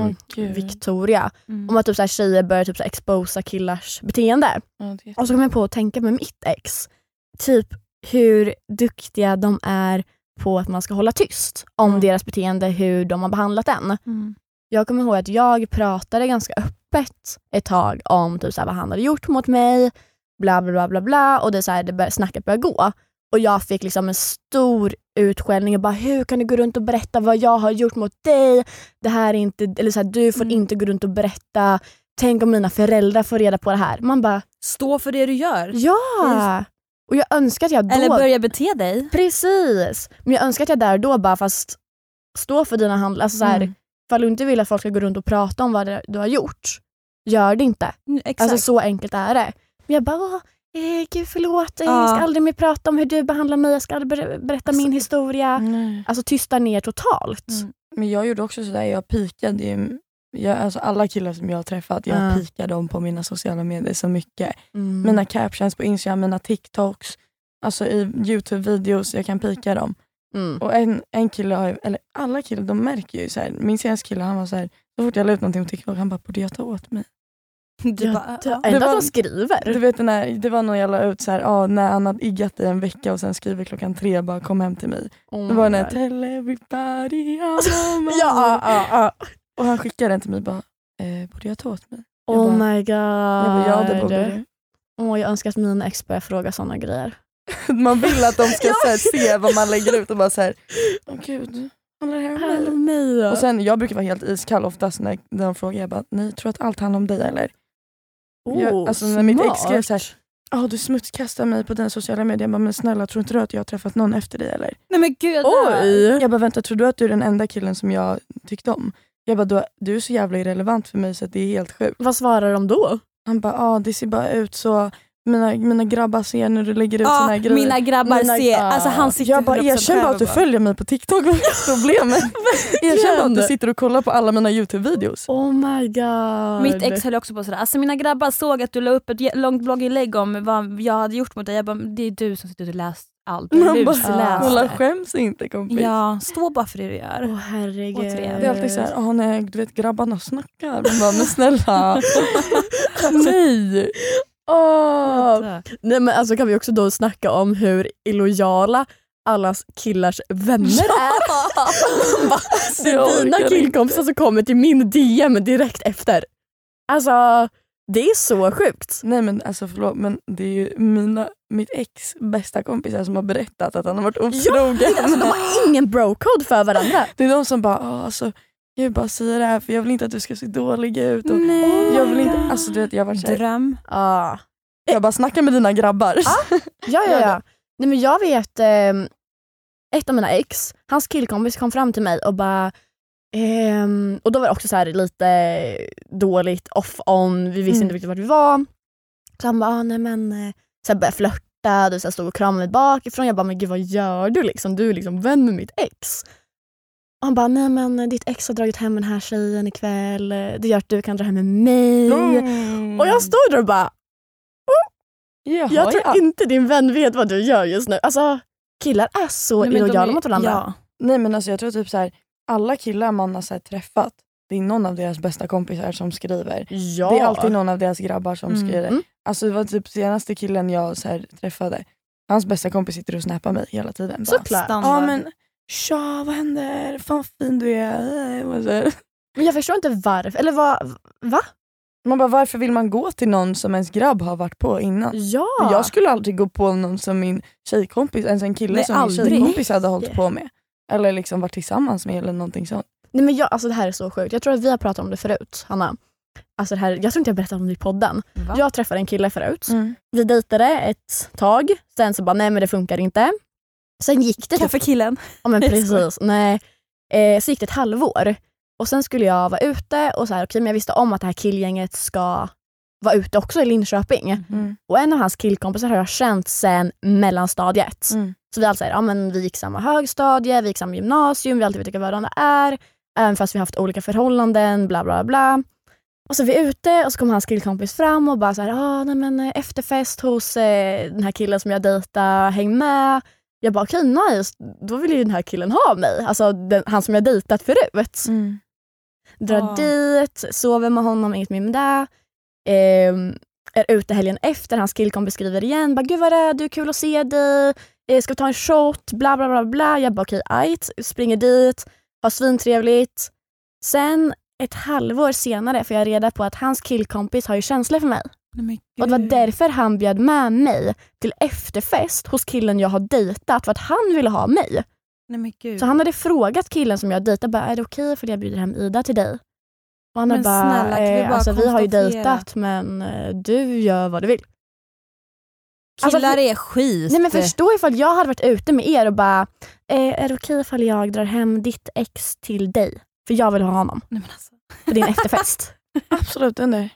[SPEAKER 2] Victoria, om att typ så här, tjejer börjar typ så här, exposa killars beteende. Och så kom jag på att tänka med mitt ex, typ hur duktiga de är på att man ska hålla tyst om deras beteende, hur de har behandlat den. Jag kommer ihåg att jag pratade ganska öppet ett tag om typ så här, vad han hade gjort mot mig, bla bla bla bla bla, och det så här, snacket började gå. Och jag fick liksom en stor utskällning och bara, hur kan du gå runt och berätta vad jag har gjort mot dig? Det här är inte, eller så här, du får inte gå runt och berätta. Tänk om mina föräldrar får reda på det här. Man bara,
[SPEAKER 3] stå för det du gör.
[SPEAKER 2] Ja. Och jag önskar att jag då...
[SPEAKER 3] Eller börja bete dig.
[SPEAKER 2] Precis. Men jag önskar att jag där då bara, fast stå för dina handlingar. Alltså så här, ifall du inte vill att folk ska gå runt och prata om vad du har gjort, gör det inte.
[SPEAKER 3] Exakt.
[SPEAKER 2] Alltså så enkelt är det. Men jag bara, gud förlåt, jag ska aldrig mer prata om hur du behandlar mig, jag ska aldrig berätta min historia. Alltså tysta ner totalt.
[SPEAKER 1] Men jag gjorde också sådär, jag pikade alltså alla killar som jag har träffat, jag pikade dem på mina sociala medier så mycket. Mina captions på Instagram, mina TikToks, alltså i YouTube-videos, jag kan pika dem. Och en kille har, eller alla killar, de märker ju såhär, min senaste kille, han var såhär, så fort jag la ut någonting på TikTok, han bara, borde jag ta åt mig?
[SPEAKER 2] Det var skriver.
[SPEAKER 1] Du vet, det var nog jag la ut såhär, när han hade iggat i en vecka och sen skriver 3:00, bara kom hem till mig. Det var när tell everybody och han skickade den till mig, bara, borde jag ta åt mig?
[SPEAKER 2] My god.
[SPEAKER 1] Jag borde.
[SPEAKER 2] Jag önskar att mina ex börjar fråga såna grejer.
[SPEAKER 1] Man vill att de ska se vad man lägger ut och bara såhär, gud, handlar det här om mig? Och sen, jag brukar vara helt iskall oftast när de frågar, jag bara, nej, tror att allt handlar om dig eller? Alltså när mitt ex skrev såhär, du smutskastar mig på den sociala medier, jag bara, men snälla, tror inte du att jag har träffat någon efter dig eller?
[SPEAKER 3] Nej men gud.
[SPEAKER 1] Jag bara, vänta, tror du att du är den enda killen som jag tyckte om? Jag bara, du är så jävla irrelevant för mig så att det är helt sjukt.
[SPEAKER 2] Vad svarar de då?
[SPEAKER 1] Han bara, det ser bara ut så. Mina grabbar ser när du lägger ut såna här grejer.
[SPEAKER 3] Mina grabbar ser. Alltså han sitter.
[SPEAKER 1] Jag bara, erkänn bara att du följer mig på TikTok. Vad är problemet? Erkänn bara att du sitter och kollar på alla mina YouTube-videos.
[SPEAKER 2] Oh my god.
[SPEAKER 3] Mitt ex höll också på sådär. Alltså mina grabbar såg att du la upp ett långt blogginlägg om vad jag hade gjort mot dig. Jag bara, det är du som sitter och läst allt.
[SPEAKER 1] Hon skäms inte, kompis.
[SPEAKER 3] Ja, stå bara för det du gör.
[SPEAKER 2] Herregud.
[SPEAKER 1] Det är alltid såhär, nej, du vet, grabbarna snackar. Man bara, men snälla. Nej.
[SPEAKER 2] Nej, men alltså kan vi också då snacka om hur illojala allas killars vänner är. Det är dina killkompisar som kommer till min DM direkt efter. Alltså det är så sjukt.
[SPEAKER 1] Nej men alltså förlåt, men det är ju mitt ex bästa kompisar som har berättat att han har varit otrogen.
[SPEAKER 2] Alltså, de har ingen bro-code för varandra.
[SPEAKER 1] Det är de som bara, alltså jag vill bara säga det här för jag vill inte att du ska se dålig ut. Och jag vill inte, alltså du vet, jag var tjej.
[SPEAKER 3] Dröm.
[SPEAKER 1] Jag bara snackar med dina grabbar.
[SPEAKER 2] Ja. Nej men jag vet, ett av mina ex, hans killkompis kom fram till mig och bara, och då var det också så här lite dåligt off-on, vi visste inte riktigt vart vi var. Så han bara, nej men så började flörta, du så stod och kramade mig bakifrån. Jag bara, men gud vad gör du liksom? Du är liksom vän med mitt ex. Och han bara, nej men ditt ex har dragit hem den här tjejen ikväll. Det gör att du kan dra hem med mig. Och jag stod där och bara, jag tror inte din vän vet vad du gör just nu. Alltså killar är så illojala mot varandra.
[SPEAKER 1] Ja. Nej men alltså jag tror typ så här, alla killar man har så här träffat, det är någon av deras bästa kompisar som skriver.
[SPEAKER 2] Ja.
[SPEAKER 1] Det är alltid någon av deras grabbar som skriver. Alltså det var typ senaste killen jag så här träffade. Hans bästa kompis sitter och snappar mig hela tiden.
[SPEAKER 2] Såklart.
[SPEAKER 1] Ja men tja, vad händer? Fan fin du är.
[SPEAKER 2] Men jag förstår inte varför. Eller va?
[SPEAKER 1] Man bara, varför vill man gå till någon som ens grabb har varit på innan?
[SPEAKER 2] Ja.
[SPEAKER 1] Jag skulle aldrig gå på någon som min tjejkompis, ens en kille som min tjejkompis hade hållit på med. Eller liksom varit tillsammans med eller någonting sånt.
[SPEAKER 2] Nej men alltså det här är så sjukt. Jag tror att vi har pratat om det förut, Hanna. Alltså det här, jag tror inte jag berättade om det i podden. Va? Jag träffade en kille förut. Vi dejtade ett tag. Sen så bara, nej men det funkar inte. Sen gick det...
[SPEAKER 3] Kaffekillen.
[SPEAKER 2] Ja men precis. Nej. Så gick det ett halvår. Och sen skulle jag vara ute och så här, okej, men jag visste om att det här killgänget ska vara ute också i Linköping. Och en av hans killkompisar har jag känt sen mellanstadiet. Så vi alltså, ja men vi gick samma högstadie, vi gick samma gymnasium, vi alltid vet vilka varandra är. Även fast vi har haft olika förhållanden, bla bla bla. Och så är vi ute och så kommer hans killkompis fram och bara så här, nej men efterfest hos den här killen som jag dejtar, häng med. Jag bara, okej, nice, då vill ju den här killen ha mig. Alltså han som jag dejtat förut. Drar dit, sover med honom, inget mer med det. Är ute helgen efter, hans killkompis skriver igen. Bara, gud vad är det, kul att se dig. Ska vi ta en shot, bla bla bla bla. Jag bara, okej, ajt, springer dit, har svintrevligt. Sen ett halvår senare får jag reda på att hans killkompis har ju känslor för mig. Och det var därför han bjöd med mig till efterfest hos killen jag har dejtat, för att han ville ha mig. Så han hade frågat killen som jag dejtat, bara, är det okej för jag bjuder hem Ida till dig? Och han bara, alltså, vi har ju dejtat, men du gör vad du vill.
[SPEAKER 3] Killar
[SPEAKER 2] alltså,
[SPEAKER 3] är skit.
[SPEAKER 2] Nej men förstå ifall jag hade varit ute med er och bara, är det okej ifall jag drar hem ditt ex till dig? För jag vill ha honom.
[SPEAKER 3] Nej, men alltså.
[SPEAKER 2] För det är en efterfest.
[SPEAKER 1] Absolut, under.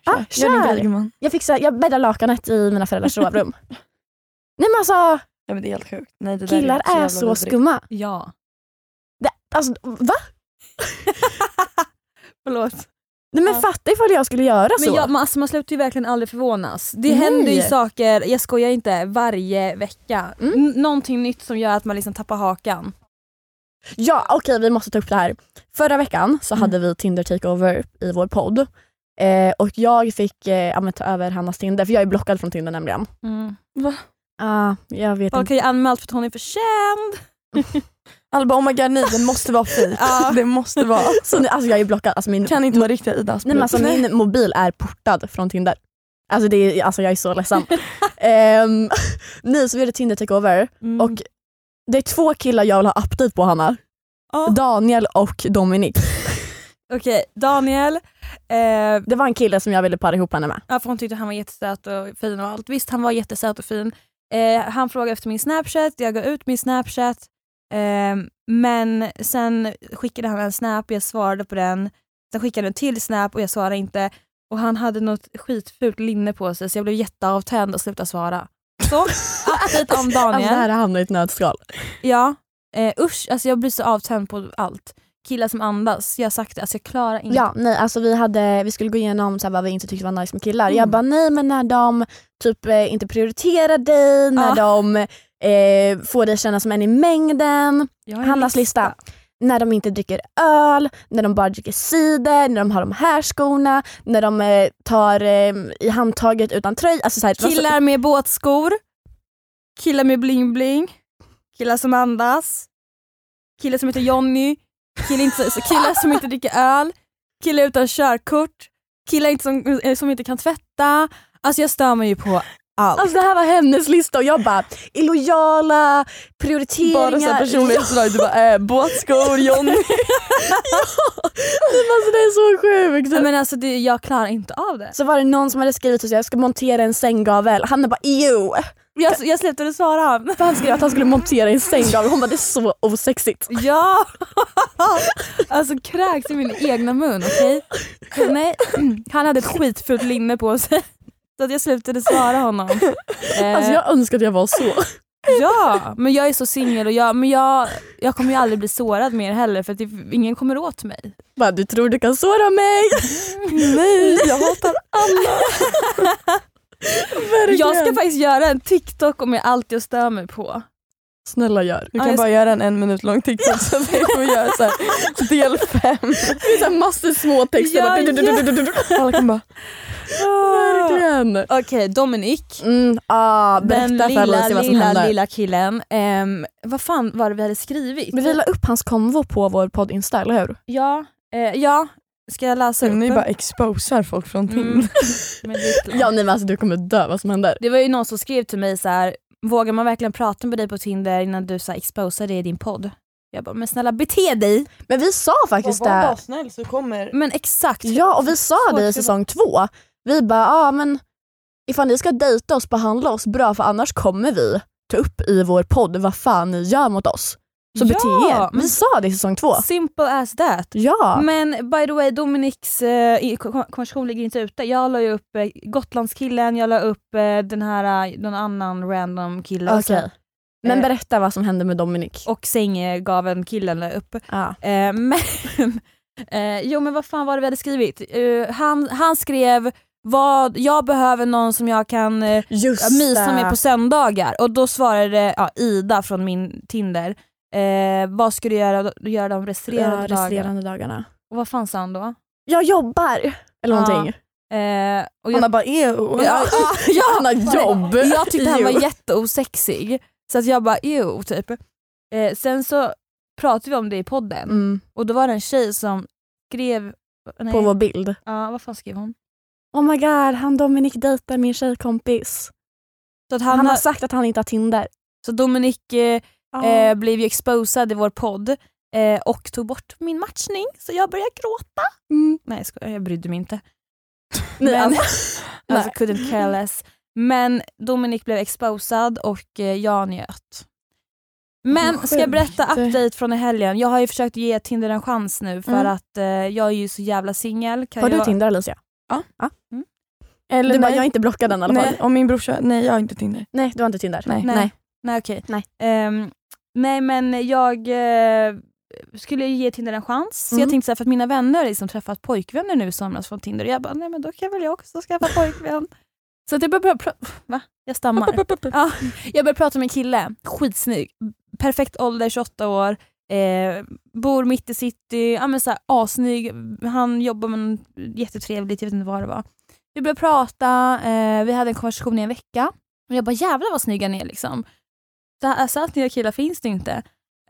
[SPEAKER 2] Jag bäddar lakanet i mina föräldrars sovrum. Nej men alltså,
[SPEAKER 1] ja, men det är helt sjukt. Nej, det
[SPEAKER 2] killar är så skumma.
[SPEAKER 3] Ja.
[SPEAKER 2] Alltså, va?
[SPEAKER 3] Förlåt.
[SPEAKER 2] Nej men fatta ifall jag skulle göra så.
[SPEAKER 3] Men man slutar ju verkligen aldrig förvånas. Det händer ju saker, jag skojar inte, varje vecka. Någonting nytt som gör att man liksom tappar hakan.
[SPEAKER 2] Ja, okej, vi måste ta upp det här. Förra veckan så hade vi Tinder takeover i vår podd. Och jag fick ta över Hannas Tinder, för jag är blockad från Tinder nämligen.
[SPEAKER 1] Va?
[SPEAKER 2] Jag vet
[SPEAKER 3] inte. Okej, anmält för att hon är för känd.
[SPEAKER 1] Alba, oh my god, nej, det måste vara fint. Det måste vara.
[SPEAKER 2] Så, alltså jag är blockad. Alltså,
[SPEAKER 1] kan inte vara riktigt Ida.
[SPEAKER 2] Nej, men alltså, min mobil är portad från Tinder. Alltså, jag är så ledsen. Så vi hade Tinder takeover. Och det är 2 killar jag vill ha update på, Hanna. Daniel och Dominik.
[SPEAKER 3] Okej, Daniel.
[SPEAKER 2] Det var en kille som jag ville para ihop henne med.
[SPEAKER 3] Ja, för hon tyckte han var jättesöt och fin och allt. Visst, han var jättesöt och fin. Han frågade efter min Snapchat. Jag gav ut min Snapchat. Men sen skickade han en snap. Jag svarade på den. Sen skickade han en till snap och jag svarade inte. Och han hade något skitfult linne på sig. Så jag blev jätteavtänd och slutade svara. Så, update om Daniel.
[SPEAKER 2] Alltså, det här hamnar i ett nötskal.
[SPEAKER 3] Ja, usch. Alltså jag blir så avtänd på allt. Killar som andas, jag har sagt det, alltså jag klarar inte.
[SPEAKER 2] Ja, nej, alltså vi skulle gå igenom så här, vad vi inte tyckte var nice med killar. Jag bara, nej men när de typ inte prioriterar dig, när de får dig känna som en i mängden. Hannas lista. När de inte dricker öl, när de bara dricker cider, när de har de här skorna, när de tar i handtaget utan tröj. Alltså, så här,
[SPEAKER 3] killar med båtskor, killar med bling bling, killar som andas, killar som heter Johnny, killar som inte dricker öl, killar utan körkort, killar som inte kan tvätta. Alltså jag stör mig ju på allt.
[SPEAKER 2] Alltså det här var hennes lista och jag bara, illojala, prioriteringar.
[SPEAKER 1] Bara så personlighetsdrag, du bara båtskor, Johnny.
[SPEAKER 2] Alltså, det är så sjukt.
[SPEAKER 3] Men alltså jag klarar inte av det.
[SPEAKER 2] Så var det någon som hade skrivit att jag ska montera en sänggavel. Han är bara, ew.
[SPEAKER 3] Jag slutade svara han.
[SPEAKER 2] Han skrev att han skulle montera en sänggavel. Hon bara, det är så osexigt.
[SPEAKER 3] Ja. Alltså kräks i min egna mun, okej? Nej, han hade ett skitfullt linne på sig. Så att jag slutade svara honom.
[SPEAKER 2] Alltså jag önskar att jag var så.
[SPEAKER 3] Ja, men jag är så singel och jag kommer ju aldrig bli sårad mer heller för att ingen kommer åt mig.
[SPEAKER 2] Bara, du tror du kan såra mig?
[SPEAKER 1] Nej, jag hatar alla.
[SPEAKER 3] Jag ska faktiskt göra en TikTok om allt jag stör mig på.
[SPEAKER 2] Snälla gör.
[SPEAKER 1] Du kan bara göra en 1 minut lång TikTok så vi får göra så här, del 5.
[SPEAKER 2] Det är så här massor små texter.
[SPEAKER 1] Alla kan bara...
[SPEAKER 2] Verkligen.
[SPEAKER 3] Okej, Dominic.
[SPEAKER 2] Berätta
[SPEAKER 3] den lilla killen. Vad fan var det vi hade skrivit?
[SPEAKER 2] Men vi la upp hans konvo på vår podd Insta, eller hur?
[SPEAKER 3] Ja. Ska jag läsa upp?
[SPEAKER 1] Ni bara exposar folk från Tinder.
[SPEAKER 2] Ja, nej, men alltså du kommer dö vad som händer.
[SPEAKER 3] Det var ju någon som skrev till mig så här: vågar man verkligen prata med dig på Tinder innan du så här exposar det i din podd? Jag bara, men snälla bete dig.
[SPEAKER 2] Men vi sa faktiskt det.
[SPEAKER 1] Var snäll så kommer...
[SPEAKER 3] Men exakt.
[SPEAKER 2] Ja, och vi sa det i säsong 2. Vi bara, men ifall ni ska dejta oss, behandla oss bra, för annars kommer vi ta upp i vår podd vad fan ni gör mot oss. Så bete er. Vi sa det i säsong 2.
[SPEAKER 3] Simple as that.
[SPEAKER 2] Ja.
[SPEAKER 3] Men by the way, Dominics konversation ligger inte ute. Jag la ju upp Gotlandskillen, jag la upp den här någon annan random kille.
[SPEAKER 2] Okay. Men berätta vad som hände med Dominic.
[SPEAKER 3] Och sänggaven killen la upp. Men men vad fan var det vi hade skrivit? Han skrev jag behöver någon som jag kan mysa med på söndagar. Och då svarade Ida från min Tinder. Vad ska du göra de resterande
[SPEAKER 2] dagarna?
[SPEAKER 3] Och vad fan sa han då?
[SPEAKER 2] Jag jobbar. Eller någonting.
[SPEAKER 1] Och han bara
[SPEAKER 2] han har jobb.
[SPEAKER 3] Jag tyckte han var jätteosexig. Så att jag bara typ. Sen så pratade vi om det i podden. Och då var det en tjej som skrev
[SPEAKER 2] på vår bild.
[SPEAKER 3] Ja, vad fan skrev hon?
[SPEAKER 2] Oh my god, han Dominic dejtar min tjejkompis. Så att han har sagt att han inte har Tinder.
[SPEAKER 3] Så Dominic blev ju exposad i vår podd och tog bort min matchning. Så jag började gråta. Nej, jag brydde mig inte. Men, alltså couldn't care less. Men Dominic blev exposad och jag njöt. Men ska jag berätta update från i helgen? Jag har ju försökt ge Tinder en chans nu för att jag är ju så jävla singel.
[SPEAKER 2] Har du Tinder, Alicia? Ja. Eller du bara, jag är inte blockad än i alla fall.
[SPEAKER 1] Nej, och min brorsa, nej jag har inte Tinder.
[SPEAKER 2] Nej, du har inte Tinder.
[SPEAKER 3] Nej, okej. Nej, men jag skulle ge Tinder en chans. Så jag tänkte så här, för att mina vänner har liksom träffat pojkvänner nu somras från Tinder. Och jag bara, nej men då kan väl jag också skaffa pojkvän. Så att jag började Jag stammar. Jag började prata med en kille. Skitsnygg. Perfekt ålder, 28 år. Bor mitt i city. Ja, men så här, asnygg. Han jobbar med jättetrevligt. Jag vet inte vad det var. Vi började prata. Vi hade en konversation i en vecka. Och jag bara, jävlar vad snygga ni är liksom. Så att nya killar finns det inte.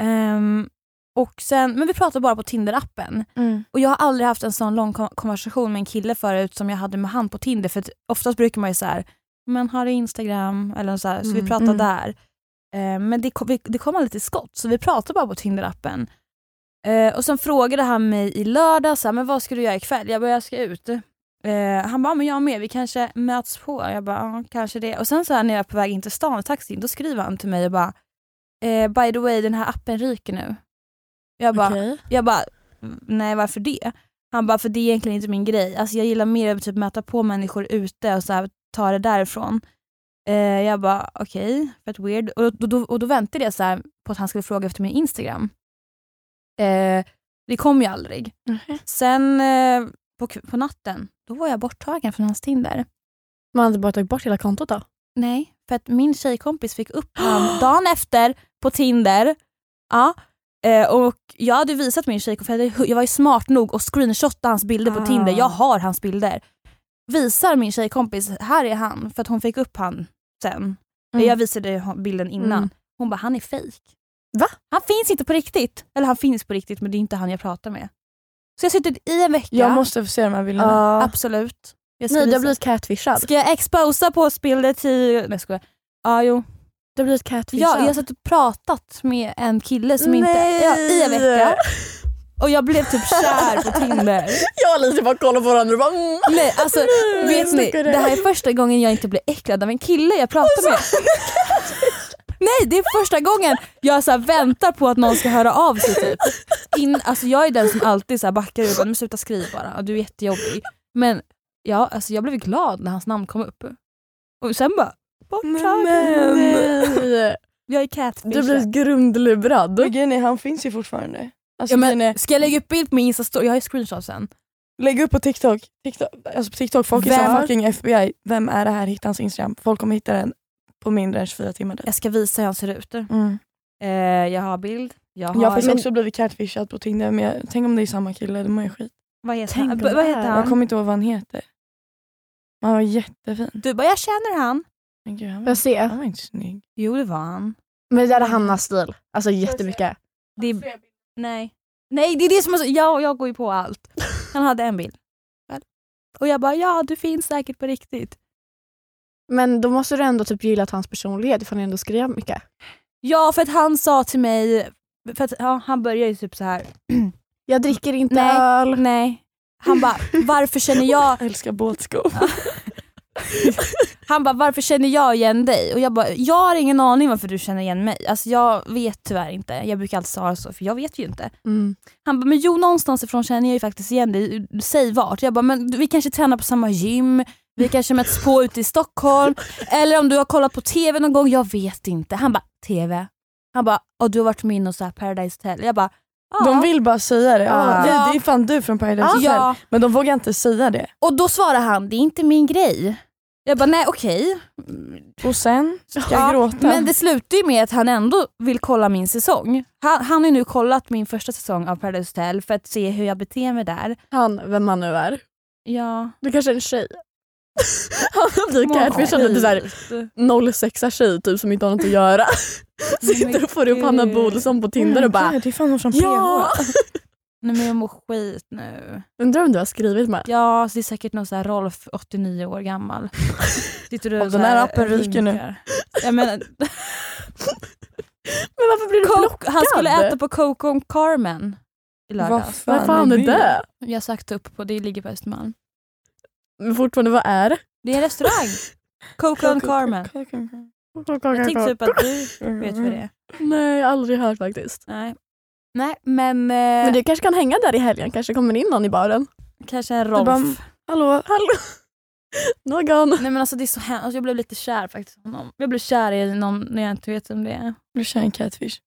[SPEAKER 3] Och sen, men vi pratade bara på Tinder-appen. Och jag har aldrig haft en sån lång konversation med en kille förut som jag hade med han på Tinder. För att oftast brukar man ju så här, men har du Instagram? Eller så här, så vi pratar där. Men det kom aldrig till skott. Så vi pratade bara på Tinder-appen. Och sen frågade han mig i lördag så här, men vad ska du göra ikväll? Jag bara, jag ska ut. Han bara, men jag med, vi kanske möts på. Jag bara, kanske det. Och sen så här, när jag är på väg in till stan i taxin, då skriver han till mig och bara, by the way, den här appen ryker nu. Jag bara, nej varför det? Han bara, för det är egentligen inte min grej. Alltså jag gillar mer att typ möta på människor ute och så här, ta det därifrån. Jag bara, okej, fett weird. Och då väntade jag så här på att han skulle fråga efter min Instagram. Det kom ju aldrig. Sen på natten, då var jag borttagen från hans Tinder.
[SPEAKER 2] Man hade bara tagit bort hela kontot då?
[SPEAKER 3] Nej, för att min tjejkompis fick upp han dagen efter på Tinder. Ja. Och jag hade visat min tjejkompis, jag var ju smart nog och screenshotade hans bilder på Tinder. Jag har hans bilder. Visar min tjejkompis, här är han. För att hon fick upp han sen. Jag visade bilden innan. Hon bara, han är fake.
[SPEAKER 2] Va?
[SPEAKER 3] Han finns inte på riktigt. Eller han finns på riktigt, men det är inte han jag pratar med. Så jag sitter i en vecka.
[SPEAKER 1] Jag måste få se de här bilderna.
[SPEAKER 3] Absolut.
[SPEAKER 2] Nej, du har blivit catfishad.
[SPEAKER 3] Ska jag exposa påsbilder till... Nej, ska jag. Ja, jo.
[SPEAKER 2] Du har blivit catfishad.
[SPEAKER 3] Ja, jag har satt och pratat med en kille som inte... Ja, i en vecka. Och jag blev typ kär på Tinder.
[SPEAKER 2] Jag och Alicia bara kollar på varandra och bara...
[SPEAKER 3] Nej, alltså, vet ni, det här är första gången jag inte blir äcklad av en kille jag pratar med. Nej, det är första gången jag så här väntar på att någon ska höra av sig typ. Alltså jag är den som alltid så här backar ut och sluta skriva bara. Du är jättejobbig. Men ja, alltså jag blev glad när hans namn kom upp. Och sen bara,
[SPEAKER 2] Nej.
[SPEAKER 3] Jag är catfish.
[SPEAKER 2] Du blir grundlurad.
[SPEAKER 1] Men han finns ju fortfarande. Alltså,
[SPEAKER 3] ska jag lägga upp bild på min Insta-story? Jag har ju screenshot sen.
[SPEAKER 1] Lägg upp på TikTok. Alltså på TikTok, folk är så fucking FBI. Vem är det här? Hitta hans Instagram. Folk kommer hitta den på mindre än 24 timmar.
[SPEAKER 3] Jag ska visa hur han ser ut. Jag har bild. Jag har
[SPEAKER 1] faktiskt också blivit catfishad på Tinder. Men tänk om det är samma kille, det mår jag skit.
[SPEAKER 3] Vad heter han?
[SPEAKER 1] Jag kommer inte ihåg vad han heter. Han var jättefin.
[SPEAKER 3] Du bara, jag känner han.
[SPEAKER 1] Men gud,
[SPEAKER 2] jag ser.
[SPEAKER 1] Han var inte snygg.
[SPEAKER 3] Jo, det var han.
[SPEAKER 2] Men det är Hannas stil. Alltså jättemycket.
[SPEAKER 3] Nej, det är det som är så... Jag går ju på allt. Han hade en bild. Och jag bara, ja, du finns säkert på riktigt.
[SPEAKER 2] Men då måste du ändå typ gilla hans personlighet ifall han ändå skrev mycket.
[SPEAKER 3] Ja, för att han sa till mig... För att, han började ju typ så här.
[SPEAKER 2] Jag dricker inte öl.
[SPEAKER 3] Nej. Han bara, varför känner jag...
[SPEAKER 1] Jag älskar båtskov.
[SPEAKER 3] Han bara, varför känner jag igen dig? Och jag bara, jag har ingen aning varför du känner igen mig. Alltså jag vet tyvärr inte. Jag brukar alltid svara så, för jag vet ju inte. Han bara, men jo, någonstans ifrån känner jag ju faktiskt igen dig. Säg vart. Jag bara, men vi kanske tränar på samma gym. Vi kanske möts på ute i Stockholm. Eller om du har kollat på TV någon gång. Jag vet inte. Han bara, TV. Han bara, och du har varit med in och så här Paradise Hotel. Jag bara,
[SPEAKER 1] de vill bara säga det. Det är fan du från Paradise Hotel. Men de vågar inte säga det.
[SPEAKER 3] Och då svarar han, det är inte min grej. Jag bara, nej okej.
[SPEAKER 1] Och sen ska jag gråta.
[SPEAKER 3] Men det slutar ju med att han ändå vill kolla min säsong. Han har ju nu kollat min första säsong av Paradise Hotel för att se hur jag beter mig där.
[SPEAKER 2] Vem han nu är.
[SPEAKER 3] Ja.
[SPEAKER 2] Du kanske är en tjej. Han blir catfishad lite såhär 06-a tjej typ som inte har något att göra. Sitter och får upp Hanna Bodilsson på Tinder och bara,
[SPEAKER 1] det är fan någon från PH.
[SPEAKER 3] Nej, men jag mår skit nu.
[SPEAKER 2] Undrar om du har skrivit med?
[SPEAKER 3] Ja, det är säkert någon så här Rolf, 89 år gammal.
[SPEAKER 1] Den här appen ryker nu.
[SPEAKER 3] Jag menar,
[SPEAKER 2] men varför blir du blockad?
[SPEAKER 3] Han skulle äta på Coco Carmen i lördags.
[SPEAKER 2] Vad fan är det?
[SPEAKER 3] Jag har sagt upp på, det ligger på Östermalm.
[SPEAKER 2] Men fortfarande, vad är det?
[SPEAKER 3] Det är en restaurang. Coco Carmen. Jag tänkte typ att du vet vad det är.
[SPEAKER 2] Nej, aldrig hört faktiskt.
[SPEAKER 3] Nej, men...
[SPEAKER 2] Men du kanske kan hänga där i helgen. Kanske kommer in någon i baren.
[SPEAKER 3] Kanske en Rolf.
[SPEAKER 2] Bara, hallå. Någon.
[SPEAKER 3] Nej, men alltså det är så hemskt. Alltså, jag blev lite kär faktiskt. Jag blev kär i någon när jag inte vet om det är.
[SPEAKER 1] Du kär en catfish.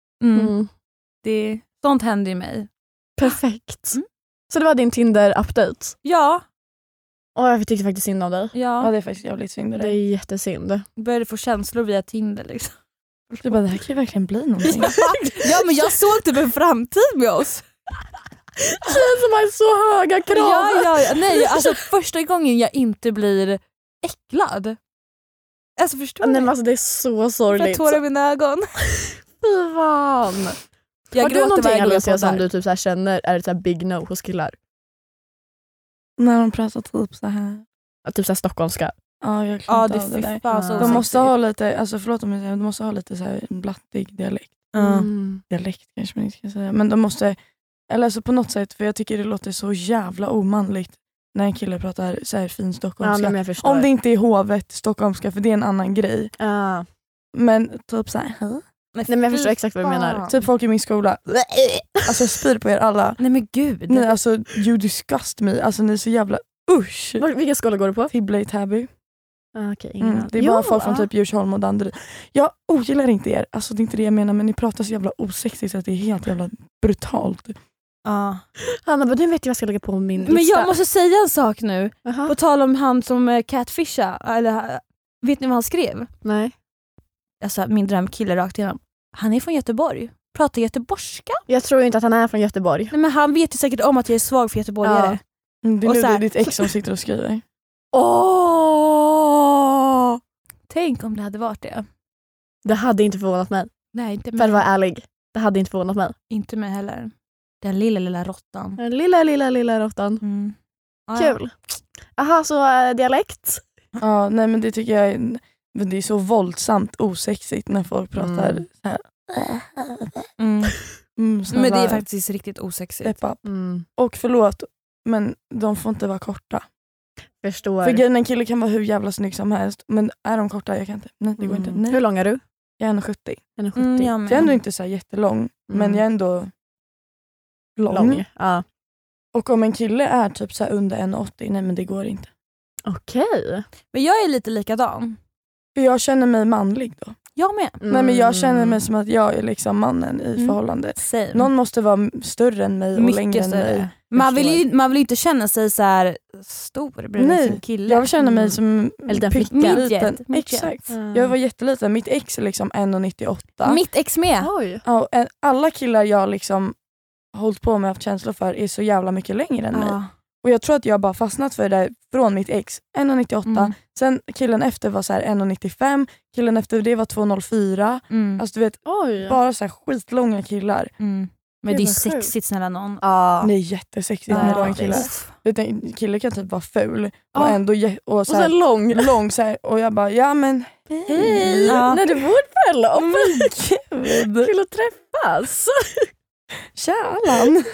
[SPEAKER 3] Sånt händer i mig.
[SPEAKER 2] Perfekt. Så det var din Tinder-update?
[SPEAKER 3] Ja.
[SPEAKER 2] Och jag tyckte faktiskt synd om dig.
[SPEAKER 3] Ja,
[SPEAKER 1] det är faktiskt jävligt synd.
[SPEAKER 2] Det är jättesynd.
[SPEAKER 3] Jag började få känslor via Tinder liksom.
[SPEAKER 1] Du bara, det här kan ju verkligen bli någonting.
[SPEAKER 3] Ja, men jag såg typ en framtid med oss.
[SPEAKER 2] Tjejen som har så höga krav.
[SPEAKER 3] Ja. Nej, alltså första gången jag inte blir äcklad. Alltså förstår du?
[SPEAKER 2] Nej, men alltså det är så sorgligt.
[SPEAKER 3] Jag tårar i mina ögon.
[SPEAKER 2] Fy fan.
[SPEAKER 3] Jag
[SPEAKER 2] har du någonting Alicia som
[SPEAKER 3] där.
[SPEAKER 2] du typ så här känner är ett så här big no hos killar?
[SPEAKER 1] När de pratar typ så här.
[SPEAKER 2] Typ så här stockholmska.
[SPEAKER 1] Ja, jag klarar inte av det där.
[SPEAKER 3] Alltså,
[SPEAKER 1] de måste ha lite, alltså förlåt om jag säger, de måste ha lite så här blattig dialekt. Dialekt kanske man inte kan säga. Men de måste, eller alltså på något sätt, för jag tycker det låter så jävla omanligt när en kille pratar så här fin stockholmska.
[SPEAKER 2] Ja,
[SPEAKER 1] om det inte är hovet stockholmska, för det är en annan grej. Men typ så här.
[SPEAKER 2] Nej, men jag förstår exakt vad du menar.
[SPEAKER 1] Typ folk i min skola. Alltså jag spyr på er alla.
[SPEAKER 3] Nej men gud.
[SPEAKER 1] Ni, alltså you disgust me. Alltså ni är så jävla usch.
[SPEAKER 2] Vilken skola går du på?
[SPEAKER 1] Tibble i Täby.
[SPEAKER 2] Okay,
[SPEAKER 1] det är bara folk från typ Djursholm och Danderyd. Jag ogillar inte er. Alltså det är inte det jag menar, men ni pratar så jävla osexigt så att det är helt jävla brutalt.
[SPEAKER 2] Hanna, men du vet jag vad jag ska lägga på min lista.
[SPEAKER 3] Men jag måste säga en sak nu. På tal om han som catfisha. Eller, vet ni vad han skrev?
[SPEAKER 2] Nej.
[SPEAKER 3] Alltså min drömkille rakt igenom. Han är från Göteborg. Pratar göteborgska.
[SPEAKER 2] Jag tror inte att han är från Göteborg.
[SPEAKER 3] Nej, men han vet ju säkert om att jag är svag för göteborgare.
[SPEAKER 1] Det är nu det är ditt ex som sitter och skriver.
[SPEAKER 3] Tänk om det hade varit det.
[SPEAKER 2] Det hade inte förvånat mig.
[SPEAKER 3] Nej, inte mig.
[SPEAKER 2] För att vara ärlig. Det hade inte förvånat mig.
[SPEAKER 3] Inte mig heller. Den lilla råttan.
[SPEAKER 2] Den lilla råttan. Kul. Aha, så dialekt.
[SPEAKER 1] Ja, nej men det tycker jag det är så våldsamt osexigt när folk pratar så här.
[SPEAKER 3] Men det är faktiskt riktigt osexigt.
[SPEAKER 1] Och förlåt, men de får inte vara korta.
[SPEAKER 2] Förstår.
[SPEAKER 1] För en kille kan vara hur jävla snygg som helst, men är de korta, jag kan inte. Nej, det går inte. Nej.
[SPEAKER 2] Hur lång är du?
[SPEAKER 1] Jag är 1,70.
[SPEAKER 2] Jag
[SPEAKER 1] är ändå inte så här jättelång, men jag är ändå lång.
[SPEAKER 2] Ja.
[SPEAKER 1] Och om en kille är typ så här under 1,80, nej men det går inte.
[SPEAKER 2] Okej.
[SPEAKER 3] Men jag är lite likadan.
[SPEAKER 1] För jag känner mig manlig då.
[SPEAKER 3] Jag med.
[SPEAKER 1] Nej, men jag känner mig som att jag är liksom mannen i förhållandet.
[SPEAKER 3] Same.
[SPEAKER 1] Någon måste vara större än mig och
[SPEAKER 3] Mycket
[SPEAKER 1] längre än mig.
[SPEAKER 3] Man vill ju inte känna sig så här stor bredvid sin kille.
[SPEAKER 1] Jag känner mig som
[SPEAKER 3] liten.
[SPEAKER 1] Exakt. Jag var jätteliten. Mitt ex är liksom 1,98.
[SPEAKER 3] Mitt ex med.
[SPEAKER 2] Oj.
[SPEAKER 1] Ja, alla killar jag liksom hållit på med och haft känslor för är så jävla mycket längre än mig. Och jag tror att jag bara fastnat för det där från mitt ex. 1,98. Sen killen efter var så här 1,95. Killen efter det var 2,04. Alltså du vet, bara så här skitlånga killar.
[SPEAKER 3] Men det är sexigt snälla någon.
[SPEAKER 1] Det är jättesexigt med långa killar. En kille kan typ vara ful och ändå och så här lång så här, och jag bara, ja men hej.
[SPEAKER 2] När det är vårt bröllop. Kul att träffas.
[SPEAKER 1] Tja Allan.